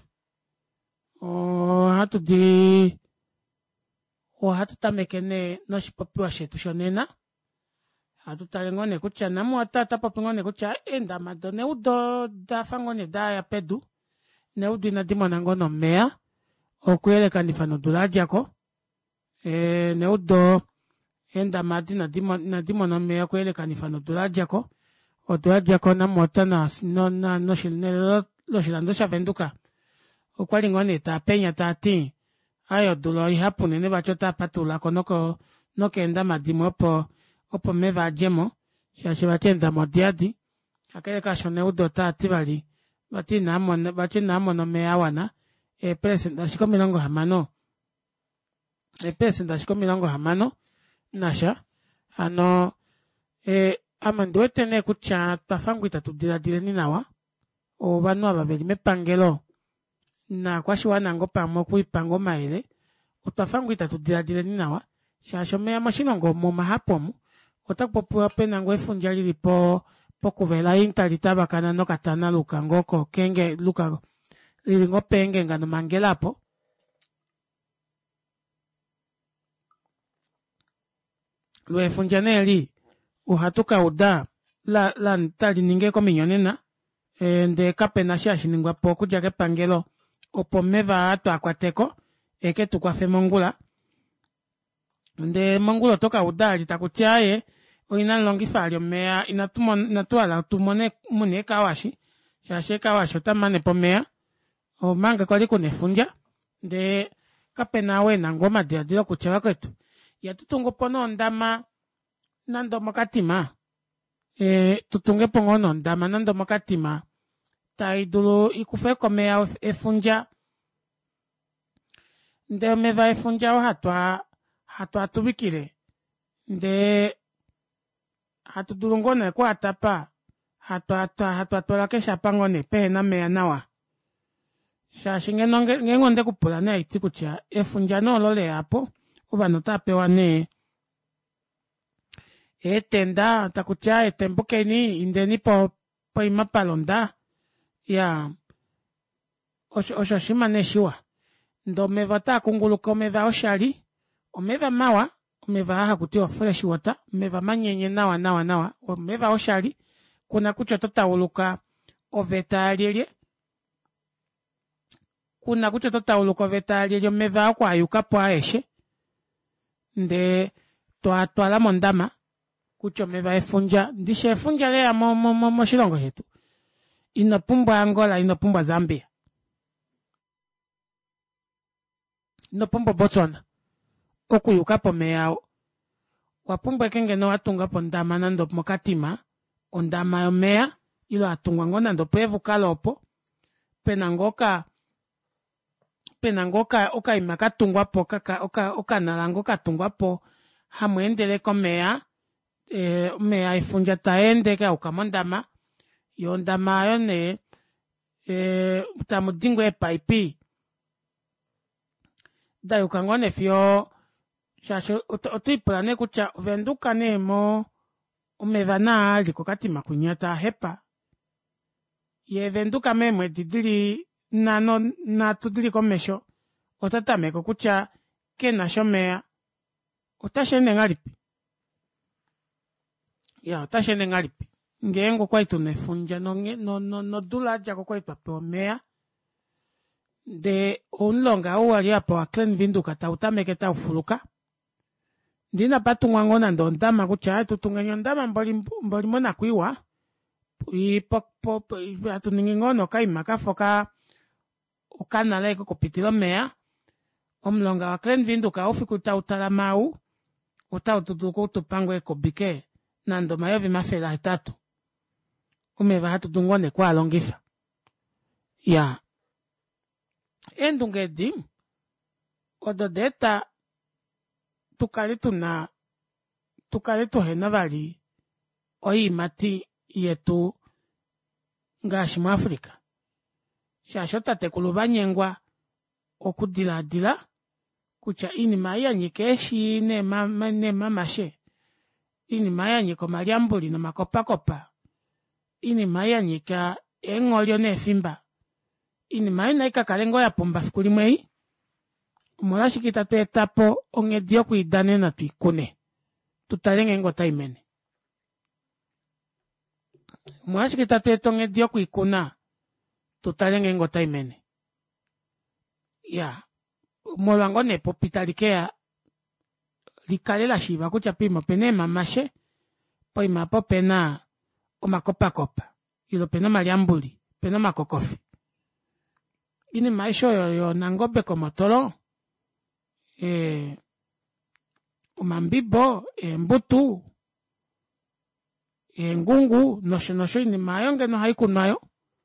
o hatu di o hatu tamekene no shipopiwa shetu shonena hatu talengone kucha namu atata papingone kucha enda madone udo da fangone da ya pedu ne udu ina dimo nangono mea o kuele kanifano dulajako e ne udo enda madina dimo na dimo na mea kuele kanifano dulajako o dulajako na mota na no na no shilne lo shilando shavenduka o kwali ngone ta penya ta ti ayo dulo ihapune ne bachota patula konoko no kenda madimo po opo meva jemo shashi batenda modiadi akele ka shone udo ta tibali bati namo bati namo no meawana e presenta shiko milango hamano e presenta shiko milango hamano nasha ano e amando tene kucha tafangu itatudira direni nawa o banu ababeli mepangelo na kwashi wanango pamo kuipango maile utafangu itatudira direni nawa shasho mea mashinongo mo mahapomu otakupopua pena ngo efunjali lipo pokuvela intalitaba kana no katana luka ngoko kenge luka lilingo penge ngano mangelapo lwe funjaneli uhatuka uda la la ntali ninge ko minyonena e, nde kapena shashi ningwa poku jake pangelo opomeva ato akwateko eke tukwafe mongula nde mongulo toka udali takutiaye oina longifalio mea inatumo natuala tumone mune kawashi shashe kawashi tamane pomea o manga kwali kunefunja nde kapena we na ngoma dia dilo kuchewa kwetu ya tutungo pono ndama nando makatima e tutunge pongono ndama nando makatima taidulu ikufe komea efunja nde meva efunja wa hatwa hatu atubikire nde hatu durungone kwa atapa hatu hatu hatu atola kesha pangone pe na mea nawa shashinge nonge ngengonde kupula na itikucha efunja no lole hapo ubano tapewa ne etenda takucha etembuke ni indeni po po imapalonda ya osho osho shima neshiwa ndo mevata kunguluko meva oshali omeva mawa omeva hakutiwa fresh water omeva manyenye nawa nawa nawa omeva oshali kuna kucho totawuluka ovetalelye kuna kucho totawuluka ovetalelye omeva kwa yuka po aeshe nde toa toala mondama kucho meva efunja ndishe efunja lea mo mo mo, mo shilongo hetu inopumbwa Angola inopumbwa Zambia inopumbwa Botswana okuyuka po meao wapumbwe kenge no atunga po ndama nando mokatima ondama yo mea ilo atungwa ngona ndo pevu kalopo penangoka penangoka oka imaka tungwa po kaka oka oka nalango katungwa po hamwendele ko mea e mea ifunja taende ka ukamondama yo ndama yo ne e tamudingo e paipi da ukangone fio shasho otipulane kucha venduka nemo umevana liko katima kunyata hepa ye venduka memwe didili nano na tudili komesho otatameko kucha kena shomea otashene ngalipi ya otashene ngalipi ngengo kwaitu nefunja no no no, no dula jako kwaitu apomea de onlonga uwali hapo wa clan vinduka tautameke taufuluka ndina patungwa ngona ndo ndama kucha tutungenyo ndama mbali mbali mona kuiwa i pop pop atuningi ngono kaima kafoka ukana leko kupitilo mea omlonga wa clan vinduka ofikuta utalamau utaututuko tupango eko bike nando mayovi mafela tatu umeva hatu dungone kwa longifa ya endungedi ododeta tukali tuna tukali tuhena vali oimati yetu ngashi mu Afrika shasho tate kulubanyengwa okudiladila kucha ini maya nyikeshi ne mama ne mamashe ini maya nyiko maliambuli na makopa kopa ini maya nyika engolyo ne fimba ini maya naika kalengo ya pomba fikuli mwei molashi kitatu etapo ongedio kuidane na tuikune tutalenge ngota imene molashi kitatu etongedio kuikuna tutalenge ngota imene ya molango ne popitalikea likalela shiva kucha pima pene mamashe poima po pena omakopa kopa ilo pena maliambuli pena makokofi ini maisho yo, yo nangobe komotolo e umambibo e mbutu e ngungu nosho nosho ini mayo ngeno haiku nayo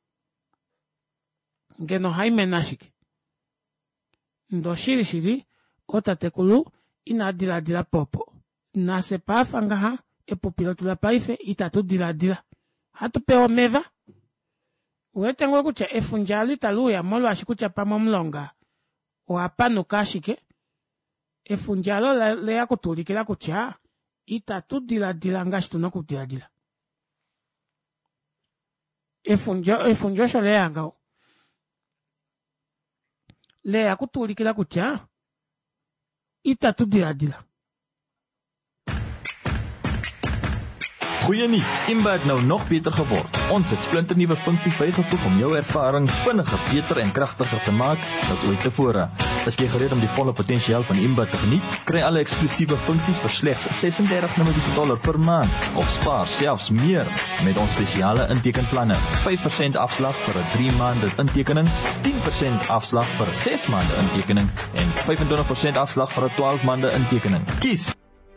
ngeno haime nashiki ndo shiri shiri otatekulu ina dila dila popo nase pafa ngaha epo piloto la paife itatu dila dila hatu peo meva uetengo kucha efunjali talu ya molo ashikucha pamo mlonga o apano kashike efunjalo le, le ya kutulikila kucha itatu dila dila ngashi no kutila dila efunjo efunjo shole yanga le ya kutulikila kucha itatu dila dila. Goeie nuus, Imba het nou nog beter geword. Ons het splinternuwe funksies bygevoeg om jou ervaring vinniger, beter en kragtiger te maak as ooit tevore. Is jy gereed om die volle potensiaal van Imba te geniet? Kry alle eksklusiewe funksies vir slegs ses en dertig dollar per maand of spaar selfs meer met ons spesiale intekenplanne. vyf persent afslag vir 'n drie maande intekening, tien persent afslag vir 'n ses maande intekening en vyfentwintig persent afslag vir 'n twaalf maande intekening. Kies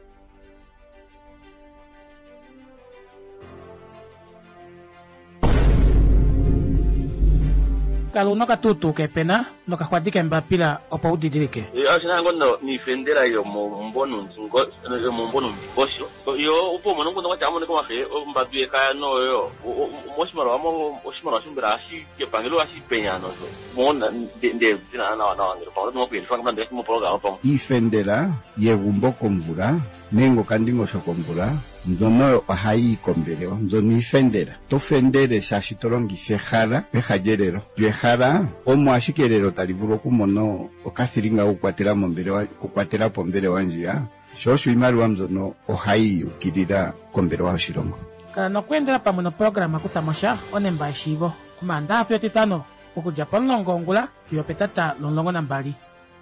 Kalau no katutu ke pena no kakwatike mbapila opa udidirike yo sina ngono ni fendera yo mo mbonu ngo yo mo mbonu bosho yo upo mo ngono kwachamo ne kwa he mbabie kaya no yo moshimaro amo moshimaro shumbira ashi ke pangelo ashi penya no mo de de sina na na ngiro pa no pin fanga mande mo programa pa ifendera yegumbo komvula nengo kandingo shokomvula nzono ohai kombeleo nzono ifendera tofendere shashitolongise jara pehajerero yejara omo ashikerero talivuro kumono okathiringa kukwatela mombele wa kukwatela pombele wanjia shosho imaliwa mzono ohai ukirira kombele wa oshilongo kana kwendera pamwe no programa kusamosha onemba eshivo kumanda afyo titano okuja ponongongula fyo petata lonlongo na mbali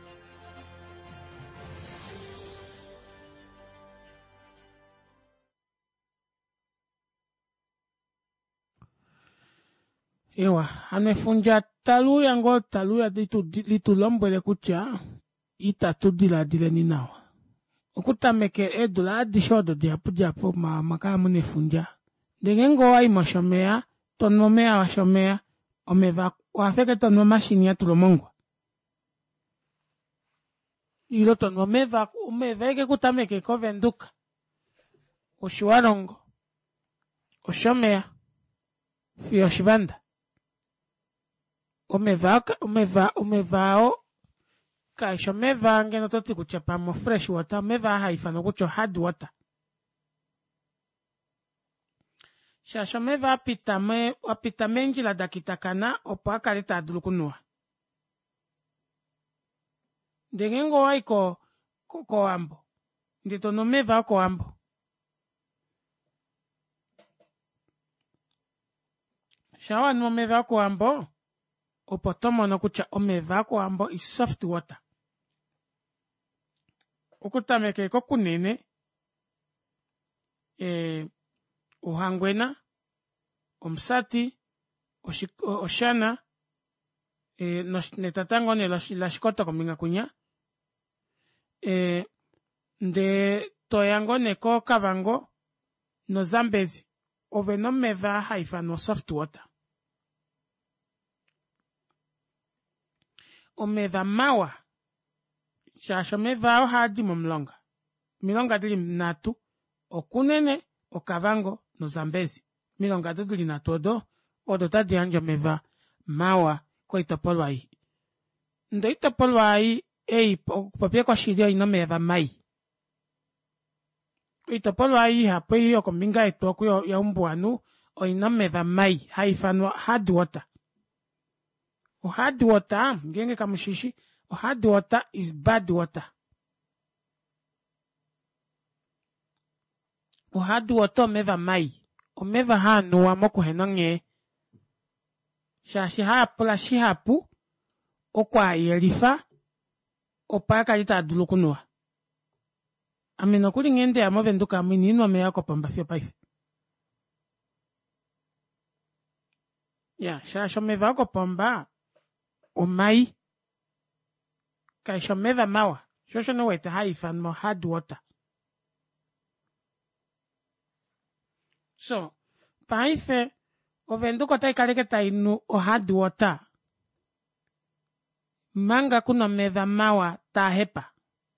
Ewa, amefunja talu yango talu ya litu, litu lombo de kucha, ita tu dila dile ni nawa. Okuta meke edu la adishodo diapu diapu ma maka mune funja. Dengengo wa imashomea, tonmomea wa shomea, omeva, wafeke tonmoma shinia tulomongwa. Ilo tonmomeva, umeveke kutameke kovenduka. Oshuarongo. Oshomea. Fioshivanda. Omeva, omeva, omevao, kaisho meva ngeno toti kuchapamo fresh water, meva haifano kucho hard water. Shasho meva apitame, apitame njila dakitakana, opo akaleta adulukunua. Dengengo waiko, ko ambo. Ndito no meva ko ambo. Shawa no meva ko ambo. Opotomo no kucha omeva ko ambo is soft water. Okutameke ko kunene e uhangwena omsati oshana e netatango ne la shikota kominga kunya e nde toyango ne ko kavango no zambezi oveno meva haifa no soft water. Omeva mawa. Shasho meva o hadi mumlonga. Milonga dili natu. Okunene, okavango, no zambezi. Milonga dili natu odo. Odo tadi anjo meva mawa ko itopolwa hii. Ndo itopolwa hii ei popia kwa shirio inomeva mai. Itopolo ai hapo hiyo kombinga etoku ya umbuanu o inomeva mai haifanwa hard water. O hard water, ngenge kamushishi, o hard water is bad water. O hard water omeva mai. Omeva hanu wa moku henonge. Shashi hapu la shihapu. Okwa yelifa. Opaka ita adulukunua. Amino kuli ngende ya movenduka amini inu ame yako pamba fio paife. Ya, shashi omeva yako pamba. Omai. Kaisho omeva mawa. Shosho no wete haifan mo hard water. So, paife, ovenduko tai kareketa inu o hard water. Manga kuna meva mawa ta hepa.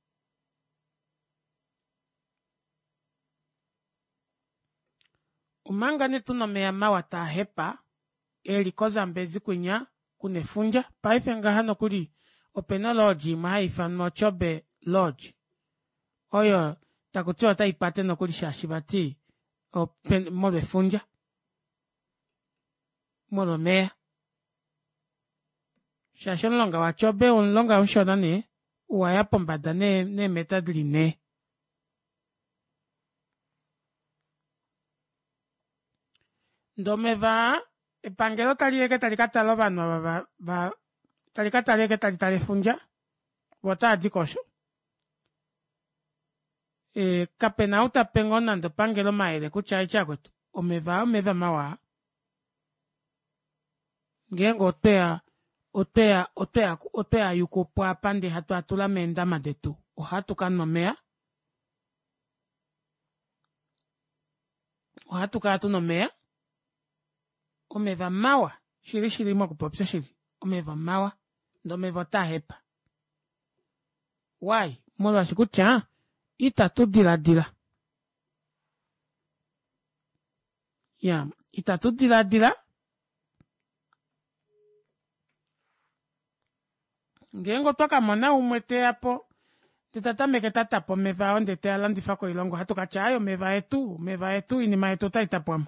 Umanga ni tuna mea mawa ta hepa. Eli koza mbezi kunya kunefunja. Paife nga hano kuli opena lodge mahaifan mo chobe lodge. Oyo takutio ta ipate no kuli shashibati. O pen mole funja molo mea shashon longa wachobe un longa unshona ne uwaya pombada ne ne metadli ne ndome va epangelo talieke talikata loba no ba ba talikata lieke talitale funja wata adikosho e kapenauta pengona ndo pangelo maele kuchai chakwetu omeva omeva mawa ngengo otea otea otea otea yuko pa pande hatu atula menda madetu o hatu kanwa mea o hatu katu no mea omeva mawa shiri shiri mo kupopsa shiri omeva mawa ndo meva ta hepa why molo ashikucha ita tu dila dila. Ya, ita tu dila dila. Ngengo toka mona umwete hapo. Titata meketa tapo meva onde te alandi fako ilongo hatu kachayo meva etu, meva etu inima etu ta itapoamo.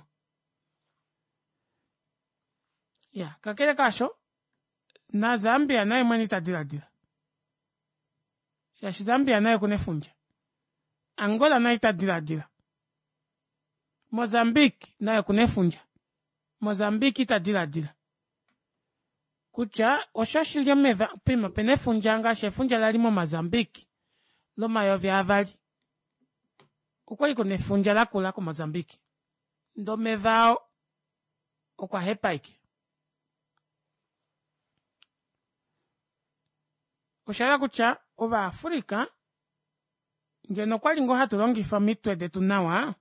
Ya, kakele kasho na Zambia nae mwani ita dila dila. Ya, shi Zambia nae kunefunja. Angola na ita dila dila. Mozambique na ya kunefunja. Mozambique ita dila dila. Kucha, oshoshilya meva pima penefunja anga shefunja lalimo Mozambique. Loma yo vya avali. Ukwali kunefunja lako lako Mozambique. Ndo mevao okwa hepa iki. Oshara kucha, ova Afrika, ngeno kwali ngo hatu longi famitwe de tunawa.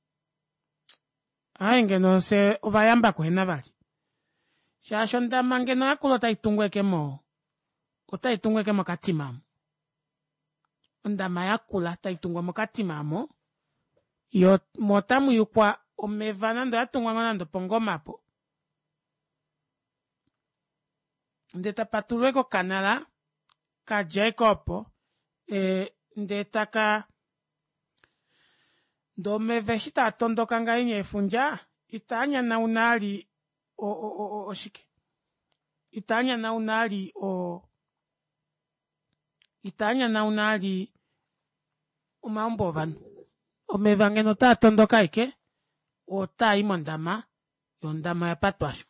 Ay ngeno se ovayamba kuhena vali. Shashonda mangeno akulo taitungweke mo. O taitungweke mo katimamu. Onda mayakula taitungwa mo katimamu. Yo motamu yukwa omevanando atungwa nando pongomapo. Ndeta patulweko kanala ka Jacopo e ndetaka ndo meveshita tondoka ngainye funja itanya na unali o o o o shike itanya na unali o itanya na unali umambo vanu o mevangeno ta tondoka ike o ta imondama yondama ya patwasho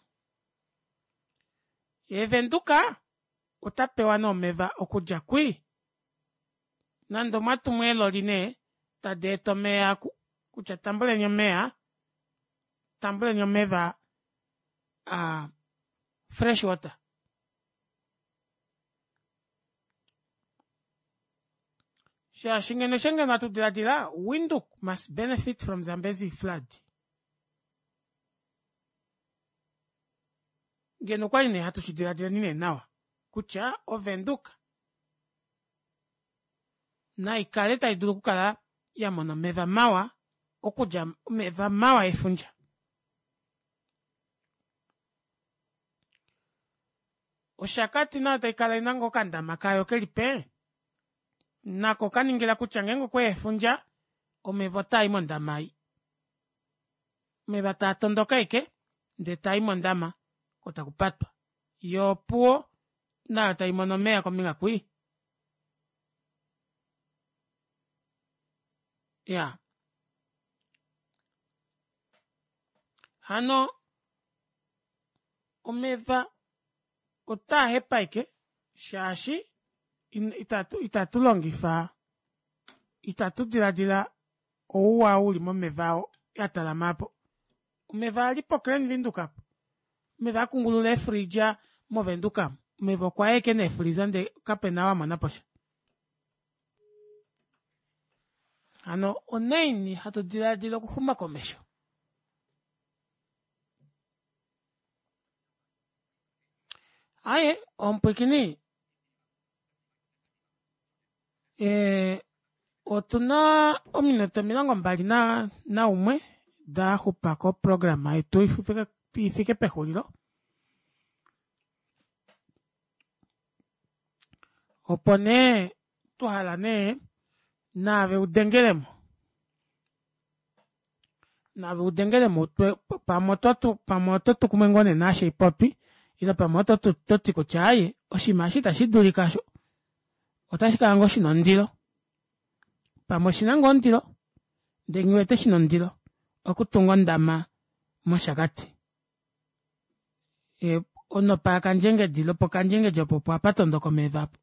evenduka utapewa no meva okuja kwi nando matumwelo line tade tomea kucha tambule nyomea tambule nyomeva uh, fresh water sha shingene shenge na tudila dila Windhoek must benefit from Zambezi flood geno kwa ine hatu shidila dila nine nawa kucha ovenduka na ikaleta idulu kukala ya mono meva mawa okuja meva mawa efunja oshakati na taikala inango kanda makayo kelipe nako kaningila kuchangengo kwe funja omevota imondamai mevata tondoka ike de taimondama kota kupatwa yo puo na taimonomea kominga kui ya hano omeva ota hepa ike shashi itatu itatu longifa itatu dila dila ouwa uli momevao yatala mapo umeva alipo kren vindukapo umeva kungulule frija movendukamu umeva kwa eke ne friza nde kapenawa manaposha ano oneini hatu dila dila kuhuma komesho aye ompwikini eh otuna ominuto milongo mbali na na umwe da hupako programa etu ifike ifike pehulilo opone tuhalane nave udengelemo nave udengelemo pamototu pamototu kumengone nashe ipopi ila pamototu totiko chaye oshimashi tashidulikacho otashikalango shino ndilo pamoshinango ndilo ndengiwete shino ndilo okutunga ndama moshakati e ono pa kanjenge dilo po kanjenge jopo po apatondo komevapo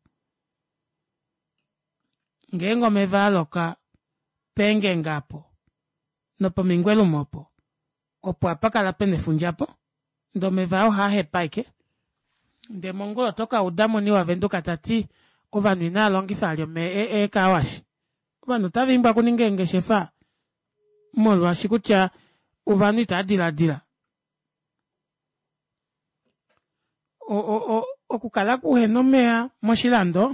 ngengo mevaloka penge ngapo no po mingwelu mopo opo apakala pene funjapo ndo mevao hahe paike nde mongolo toka udamo ni wavenduka tati ovanu ina longitha alyo me e, e kawashi ovanu tavimba kuningenge shefa molwa shikucha ovanu itadila dila o o o okukala kuheno mea moshilando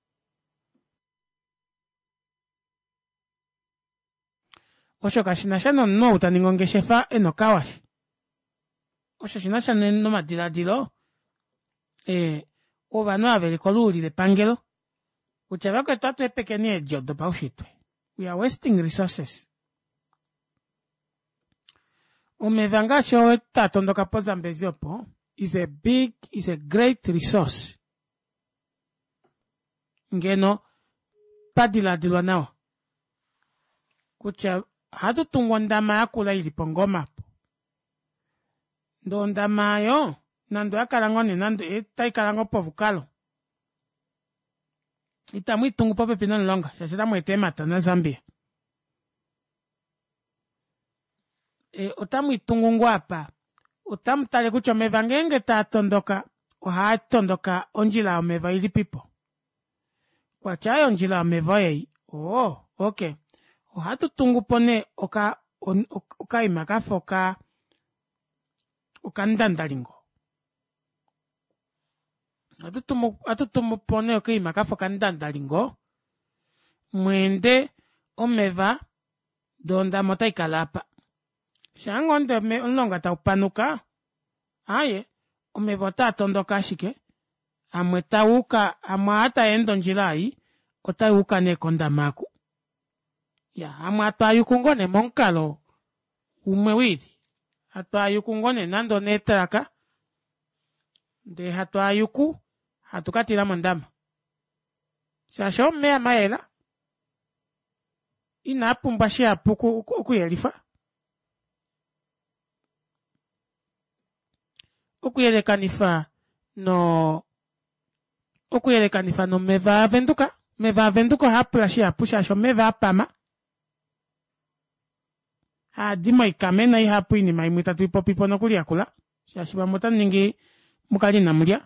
osho kashina shano no utaningonge shefa eno kawashi osho shina shano no madila dilo eh ovanu aveliko lulile pangelo uchava que tatu epekeni ejodo paushitwe we are wasting resources omevanga sho tatondoka po Zambezi opo is a big is a great resource ngeno padila dilwa nao kucha hatu tungwa ndama yakula ilipo ngoma po ndo ndama yo nando yakalango ni nando ita ikalango po vukalo ita mwitungu po pepino nlonga shashita mwete mata na Zambia e otamwitungu ngwapa otamutale kucho meva ngenge tatondoka oha tondoka onjila omeva ili pipo kwa chayo onjila omeva yei oh okay oha tutungu pone oka on, oka imakafa oka oka ndandalingo atutumu atutumu pone oka imakafa oka ndandalingo mwende omeva donda mota ikalapa shango nde me onlonga ta upanuka aye omeva ta tondoka shike amweta uka amata endo njilai ota uka ne konda maku ya amata ayukungone monkalo umewili hata ayukungone nando netraka de hatu ayuku hatukatila mondama shasho mea maela ina pumbashi apuku ukuyelifa ukuyelekanifa no ukuyelekanifa no meva avenduka meva avenduka haplashi apusha sho meva apama ha dimo ikamena ihapu ini maimwita tuipo pipo no kulia kula shashiba mota ningi mukali na mulia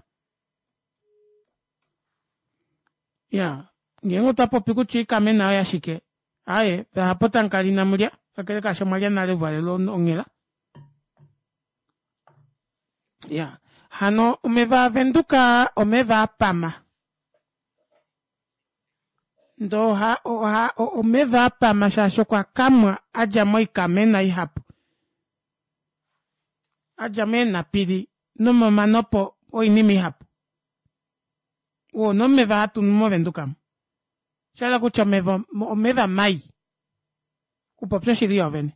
ya ngengo tapo piku chi kamena ya shike aye hapo tankali na mulia kakele kasho malia na levale lo ongela ya hano umeva venduka omeva pama ndo ha oha omeva pama shasho kwa kamwa aja moi kamena ihapo aja mena pili no mama nopo o inimi hapo o no meva hatu no venduka Shala kucha omeva, omeva mai. Kupopsha shiri oveni.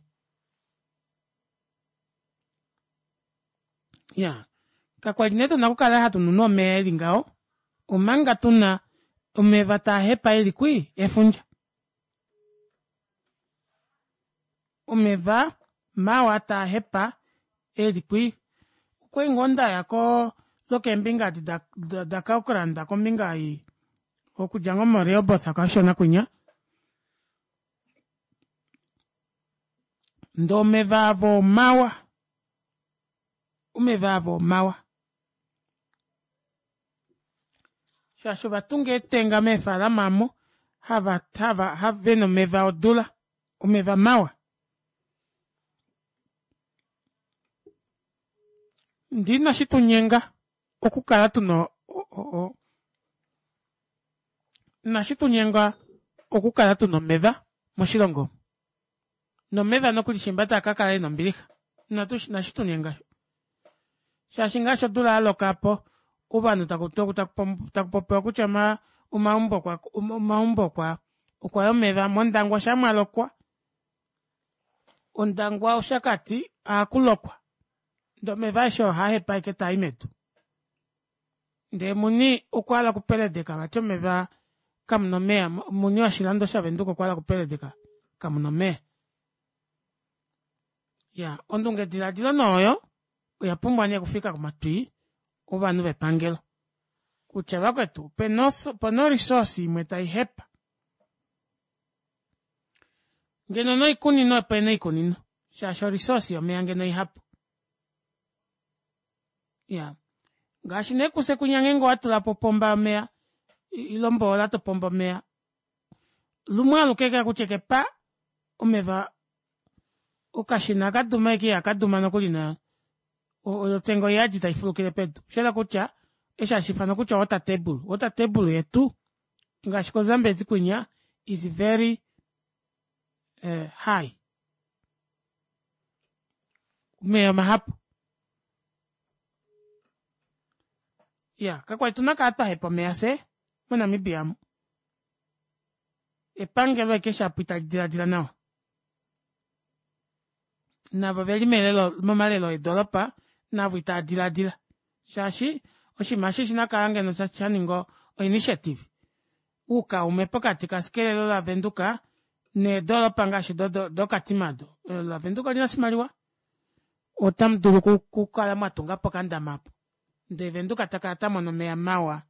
Ya. Kakwajineto nakukala hatu nuno mea ilingao. Umanga tuna umeva tahepa ilikui efunja. Umeva mawa tahepa ilikui. Kwe ngonda yako loke mbinga di da, da, da kaukuranda ko mbinga i okujango moreo botha kashona kunya. Ndo umevavo mawa. Umevavo mawa. Shasho batunge tenga mefa la mamo. Hava, hava, haveno meva odula. Umeva mawa. Ndi nashitu nyenga. Okukala tuno. O, o, o. Nashitu nyenga. Okukala tuno meva. Moshilongo. No meva no kulishimbata kakala ino mbilika. Natush nashitu nyenga. Shashinga shodula alokapo. Ubanu takutoku takupopo kuchama umaumbo kwa umaumbo kwa ukwa yomeva mondangwa shamwa lokwa ondangwa ushakati akulokwa ndo meva sho hahe paike taimetu nde muni ukwala kupeledeka bacho meva kamnomea muni washilando shavenduko kwala kupeledeka kamnomea ya ondunge dila dila noyo uyapumbwanye kufika kumatui ubanu bepangelo. Kuchaba kwetu, penoso, peno risosi mweta ihepa. Ngeno no ikuni no pene ikuni no. Shasho risosi o meange no ihapu. Ya. Gashi neku se kunyangengo atu la popomba mea. Ilombo la to pomba mea. Lumwa lukeka kucheke pa. Umeva. Ukashina kaduma iki ya kaduma no kulina. O tengo yaji taifulu kile pedu. Shela kucha, esha shifano kucha water table. Water table yetu, ngashiko zambe zikunya, is very uh, high. Meya mahapu. Ya, kakwa itunaka ata hepa meya se, mwana mibiamu. Epangelo ekesha pita dila dila nao. Na baveli melelo, mamalelo edolopa, na vita dila dila. Shashi, oshimashi shinakaange no chaningo o initiative. Uka umepoka tika skelelo la venduka, ne dolo pangashi do, do, do katimado. La venduka lina simaliwa. Otam dulu kukala matunga pokanda mapu. De venduka taka atamo no mea mawa.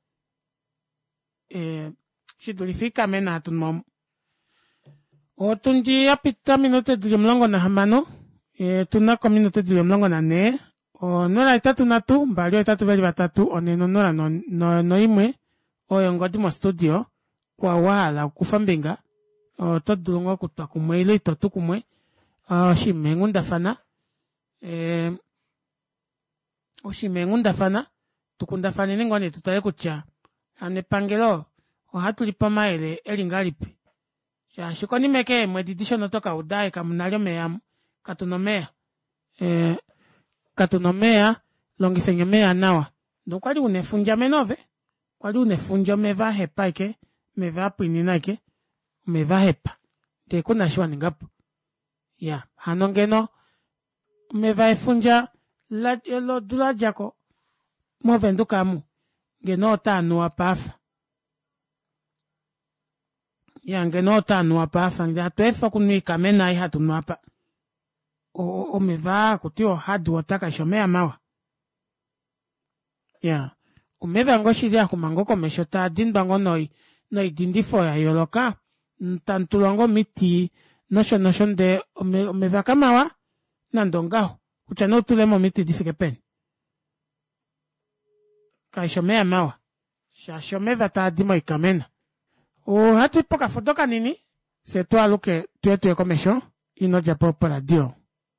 E, shidulifika mena hatun momu. Otunji apita minote duli mlongo na hamano. E, tunako minote duli mlongo na ne. O nora itatu natu, mbalio itatu veli batatu, o neno nora no, no, no imwe, o yongodimo studio, kwa wahala, kufambinga, o todulungo kutua kumwe, ilo itotu kumwe, o shimengunda fana, e, o shimengunda fana, tukunda fana ningwani tutale kucha, ane pangelo, o hatu lipa maele, elingalipi. Sha, shikoni meke, mwedidisho notoka udai, kamunalio meyamu, katunomea, e, katunomea longifenyo mea nawa ndo kwali unefunja menove kwali unefunja meva hepa ike meva pinina ike meva hepa te kuna shwa ningapo ya hanongeno meva efunja la lo dula jako mo venduka mu ngeno tanu apafa ya ngeno tanu apafa nja toefa kunui kamena iha tunu apa o, o meva kutio hadu wataka shomea mawa. Ya. Umeva ngoshi ya kumangoko meshota dinbango noi, noi dindifo ya yoloka. Ntantulongo miti, noshon noshon de umeva kamawa, nandongao. Kuchano tulemo miti difike pen. Ka shomea mawa. Sha shomeva ta dimo ikamena. O hatu ipoka fotoka nini? Se toa luke tuye tuye komesho, ino japo para dio.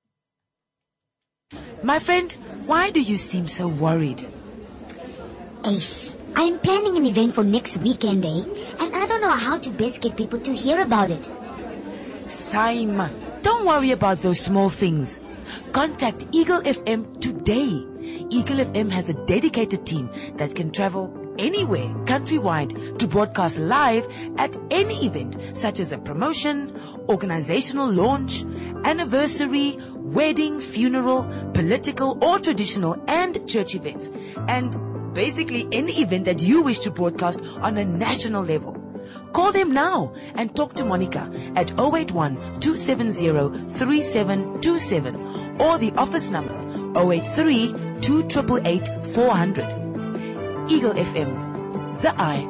My friend, why do you seem so worried? Ace, I'm planning an event for next weekend, eh? And I don't know how to best get people to hear about it. Saima, don't worry about those small things. Contact Eagle F M today. Eagle F M has a dedicated team that can travel anywhere countrywide to broadcast live at any event such as a promotion, organizational launch, anniversary, wedding, funeral, political or traditional and church events, and basically any event that you wish to broadcast on a national level. Call them now and talk to Monica at zero eight one, two seven zero, three seven two seven or the office number zero eight three, two eight eight, four zero zero. Eagle F M, the eye.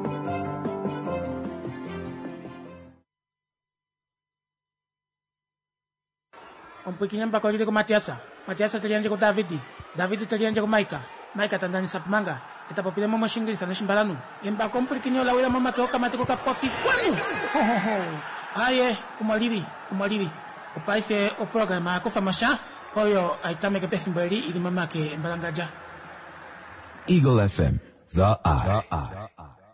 Ompukinya mpaka lile kwa Matiasa. Matiasa talianje kwa Davidi. Davidi talianje kwa Maika. Maika tandani sapmanga. Itapopile mama shingiri sana shimbalanu. Yemba kompulikinyo la wela mama keoka matiko ka pofi kwanu. Ho ho ho. Aye, umaliri, umaliri. Upaife o programa kofa masha. Oyo aitame ke pefimbali ili mama ke mbalangaja. Eagle F M, the eye. The eye.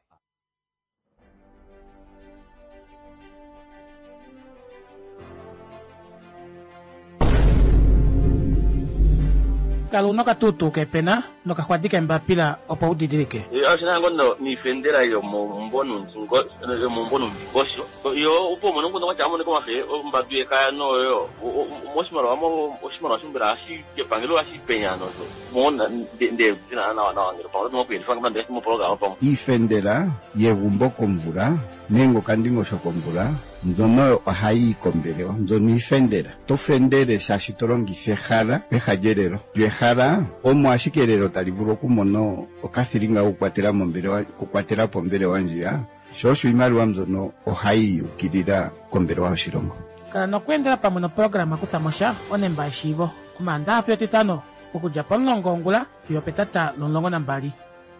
Kalau no katutu ke pena no kakwandika mbapila opa udidirike. Yo ashina ngono ni fendera yo mbonu nzingo yo mbonu mbosho. Yo upo mono ngono chamu ne ko mafe o mbadue ka no yo moshimaro amo moshimaro shumbira ashi ke pangelo ashi penya no so. Mona de de na na na ngiro pa no pe fanga mande mo programa pa. Ifendera yegumbo komvura nengo kandingo shokomvura nzono ohai kombelewa nzono ifendera to fendere shashitorongi sehara pehajerero yehara omo ashikerero talivuro kumono okathiringa ukwatera mombere wa kukwatera pombere wanjia shoshu imali wa mzono ohai ukirira kombere wa shirongo kana kwendera pa mono programa kusamosha onemba shivo kumanda afyo titano ukuja ponlongo ngula fyo petata lonlongo nambali.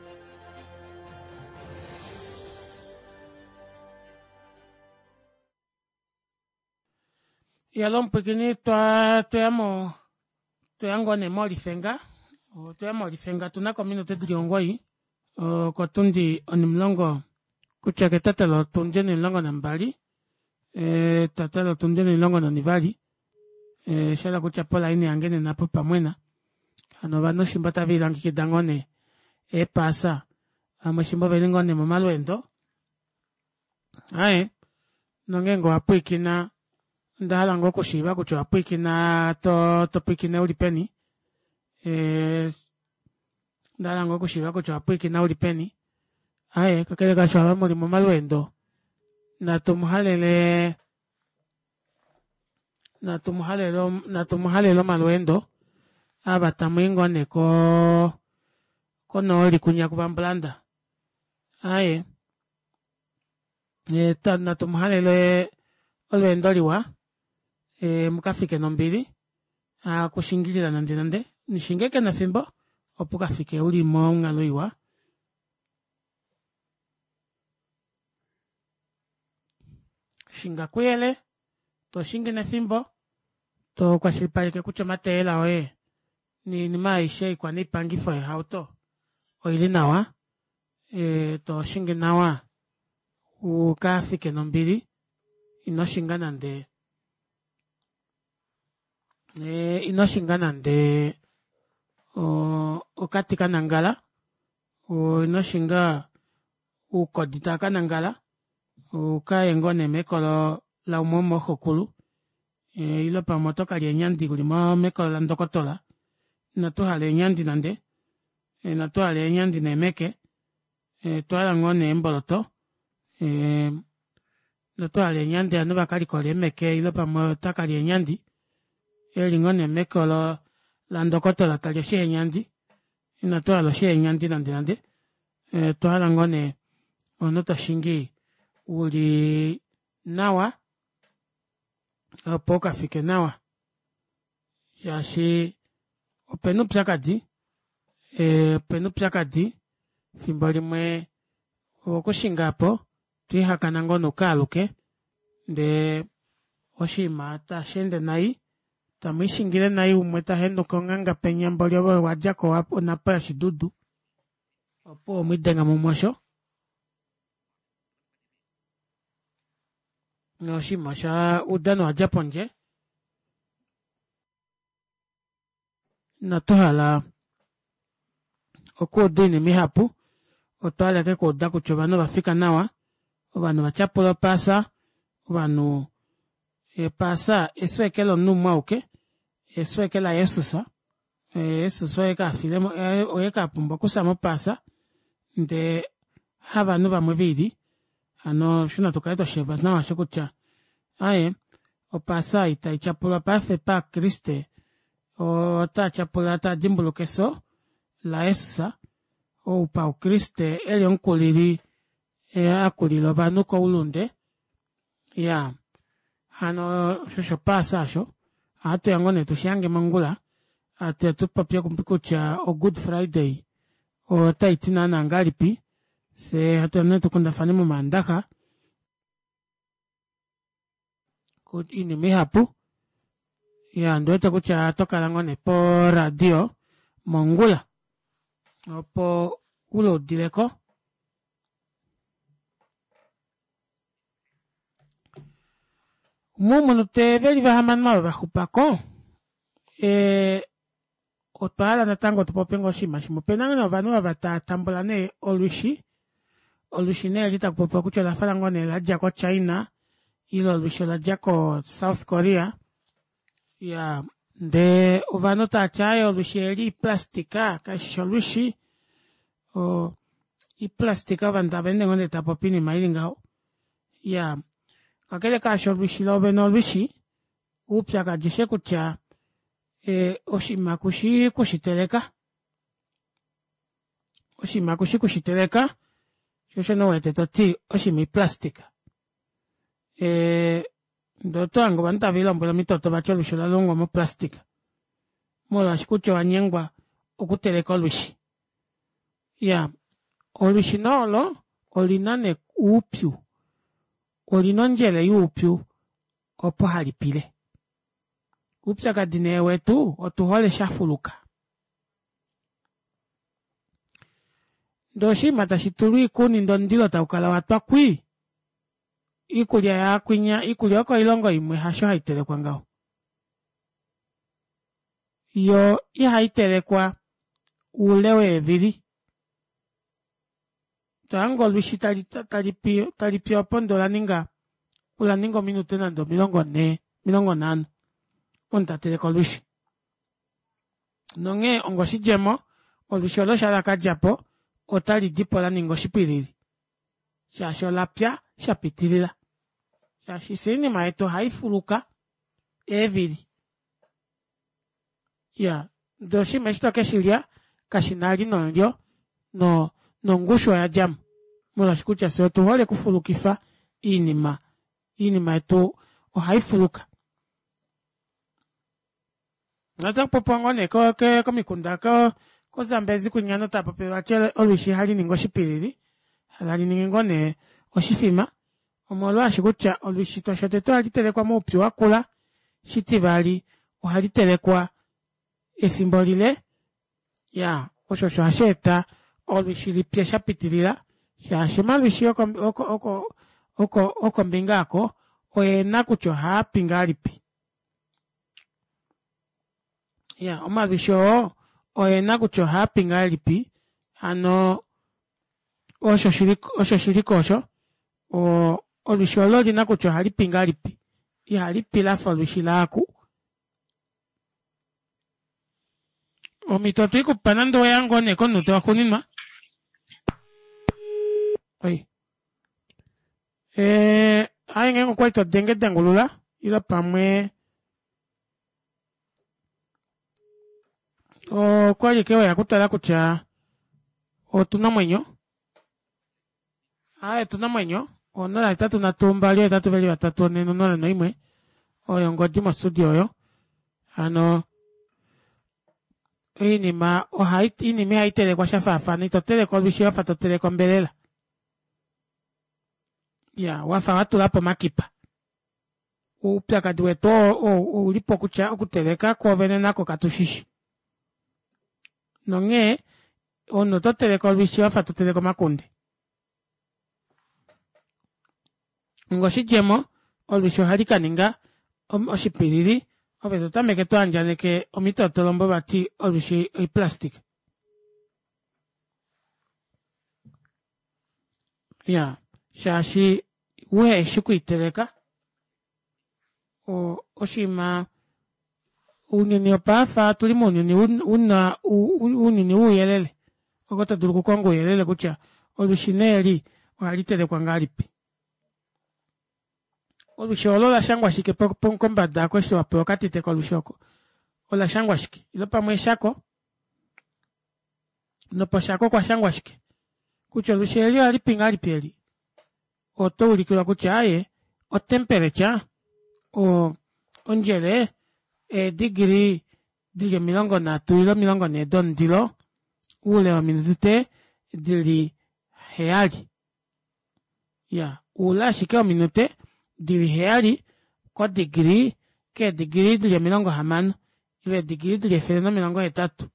Yalom pekini toa toyamo toyango ne mori fenga o toyamo ri fenga tuna komino te driongoi o kotundi onimlongo kuchake tatalo tunje ni longo nambali e tatalo tunje ni longo na nivali e shala kuchapola ini angene na popa mwena ano vano shimbata vilangi kidangone e pasa amo shimbo velingone mamalwendo ae nongengo apwikina ndala ngoko shiba kucho apwikina to topikina ulipeni eh ndala ngoko shiba kucho apwikina ulipeni aye kakele kashaba muri mamalwendo na tumuhalele na tumuhalelo na tumuhalelo malwendo abatamingo neko kono likunya kubamblanda aye eh ta na tumuhalele olwendo liwa e mukafike nombili a kushingilira nande nande nishingeke na fimbo opukafike uli mo ngaloiwa shinga kwele to shinge na fimbo to kwa shipalike kucho matela oe ni ni maisha kwa ni pangifo ya auto oili nawa e to shinge nawa ukafike nombili inoshinga nande e inoshinga nande o okatika nangala o inoshinga ukodita kanangala ukayengo nemekolo la umomo hokulu e ilo pa motoka lyenyandi kulimo mekolo la ndokotola natuhale nyandi nande e natuhale nyandi nemeke e twala ngone mboloto e natuhale nyandi anu bakali kole meke ilo pa motoka lyenyandi elingone mekolo la ndokotola talyoshie nyandi inatoa lo shie nyandi nande nande e twala ngone onoto shingi uli nawa apoka fike nawa yashi openu psakadi e openu psakadi fimbali mwe okushingapo twihakana ngono kaluke nde oshima ta shende nai tamishingire nai umwe ta hendo konganga penya mbali obo wajako wapo na pa shidudu opo midenga mumosho no shima sha udano wa japonje na tohala oko deni mihapu otwala ke kodda kucho bano bafika nawa obano bachapula pasa obano e pasa eswekelo numwa uke eswekela Yesusa e Yesusa eka filemo eka pumba kusamo pasa nde hava nuba mwevidi ano shuna tukaito sheba nawa shikucha aye o pasa ita ichapula pafe pa Kriste o ta chapula ta dimbulu keso la Yesusa o pa o Kriste eli onkuliri e akulilo banuko ulunde ya ano shosho pasa sho ate angone tushange mangula ate tupapia kumpikucha o Good Friday o taitina na ngalipi se hatu anetu kunda fanimu mandaka kut ini mihapu ya ndoeta kucha toka langone po radio mongula o po ulo dileko mumu te veli vahaman mawe bakupako e otala na tango tupopengo shima shimo penanga na vanua vata tambulane olushi olushi ne alita kupopo kucho la falango ne la jako China ilo olushi la jako South Korea ya de ovano ta chayo olushi eli plastika kashi olushi o i plastika vanda vende ngone tapopini mailingao ya kakele kasho olushi lo beno olushi upya kajishe kucha e oshimakushi kushiteleka oshimakushi kushiteleka shosho no wete toti oshimi plastika e ndoto ango banta vilombo la mitoto bacho lushola longo mo plastika mola shikucho wanyengwa okuteleka olushi ya olushi nolo olinane upyu olinonjele yupyu opo halipile upya kadine wetu otuhole shafuluka ndoshi matashitulu ikuni ndondilo taukala watwa kwi ikulia ya kwinya ikulia oko ilongo imwe hasho haitelekwa ngao yo ihaitelekwa ulewe evili tango lushi talipio talipio pondo la ninga ula ningo minute nando milongo ne milongo nano unta teleko lushi nonge ongoshi jemo olushi olo shala kajapo otali dipo la ningo shipiriri shasho lapya shapitirira shashisini maeto haifuluka evili ya doshi meshito keshilia kashinali nonyo no nongusho ya jamu mula shikucha seotu hole kufulukifa inima inima eto o haifuluka nata popongone ko ke ko mikunda ko ko zambezi kunyano tapo pe wachele olushi hali ningo shipiriri hali ningone oshifima omolo ashikucha olushi toshote to alitelekwa mu upyu wakula shitivali o halitelekwa esimbolile ya oshosho hasheta olushi lipya shapitirira shashima lushi oko oko oko oko oko mbingako oyena kucho hapinga lipi ya omalusho oyena kucho hapinga lipi ano osho shiriko osho shiriko osho o olusho loli na kucho halipinga lipi ya halipila fa lushi laku omitoto ikupanando yango neko nuto wakunima Oye. Eh, hay en un cuarto dengue dengulula y la pamwe o kwaje ke waya kutala kucha o tuna mwenyo ah tuna mwenyo o no la tatu na tumba lio tatu veli batatu neno no no imwe o yongoji mo studio yo ano ini ma o haiti ini me haitele kwa shafafa ni totele kwa bishio fa totele kwa mbelela ya wafa watu lapo makipa upya kadiweto o ulipo kucha okuteleka kwa venena ko katushishi nonge ono totele kwa bishio wafa totele kwa makunde ngoshi jemo olbisho harika ninga om oshipiriri obezo tameke to anjane ke omito tolombo bati olbishi i plastic ya shashi uhe shikuitereka o oshima unyuni opafa tulimo unyuni una unyuni uyelele ogota duluku kwangu uyelele kucha olushineri walitere kwa ngalipi olusholo la shangwa shike ponkomba dako shi wape wakati teko lushoko ola shangwa shike ilopa mweshako nopo shako kwa shangwa shike kucha lusheli alipinga alipeli oto ulikula kucha aye o temperature o onjele e digiri dili milongo na tuilo milongo ne don dilo ule wa minute dili heali ya ula shike wa minute dili heali kwa digiri ke digiri dili milongo hamano ile digiri dili fereno milongo etatu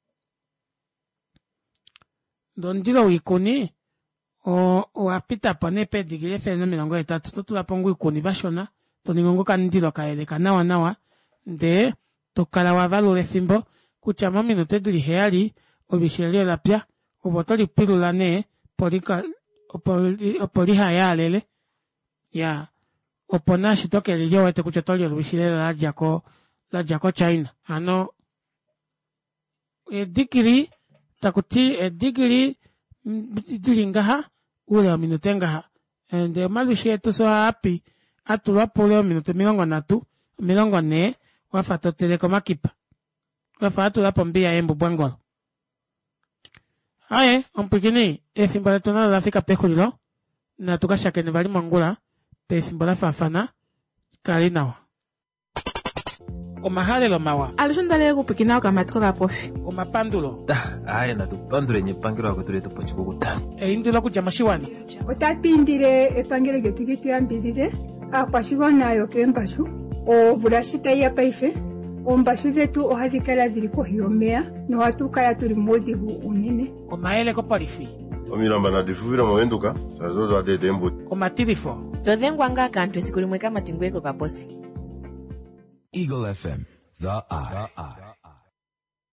don dilo wikuni o o apita pone pe digiri fereno milongo etatu totula pongu ikuni vashona toningongo kandilo kaele kanawa nawa de tokala wavalu lefimbo kuchama minute dili heali obishelia la pia obotoli pilula ne polika opoli opoli hayalele ya opona shitoke liyo wete kuchotoli obishelia la jako la jako China ano e digiri takuti e digiri dili ngaha ule wa minute ngaha ende malushi etu so happy atulwa pole minute milongo natu milongo ne wafato telekoma kipa wafato la pombia embu bwangolo aye ompikini esimba tona la fika pekulilo na tukasha kene bali mangula pe simba fafana kalinawa omahale lo mawa alishondale kupikina kamatiko ka profi omapandulo aye na tupandule nye pangiro wako tuli tupochiko kutano e indula kujamashiwani otapindire epangiro getugitu yambirire akwashigona yo kembashu o burashita ya paife ombashu zetu ohadikala zili kohiyomea no watukala tuli modihu unene omaele ko parifi omilamba na difuvira mwenduka sazozo ade dembo omatirifo todhengwanga kantu esikulimwe kama tingweko kaposi Eagle F M, the eye.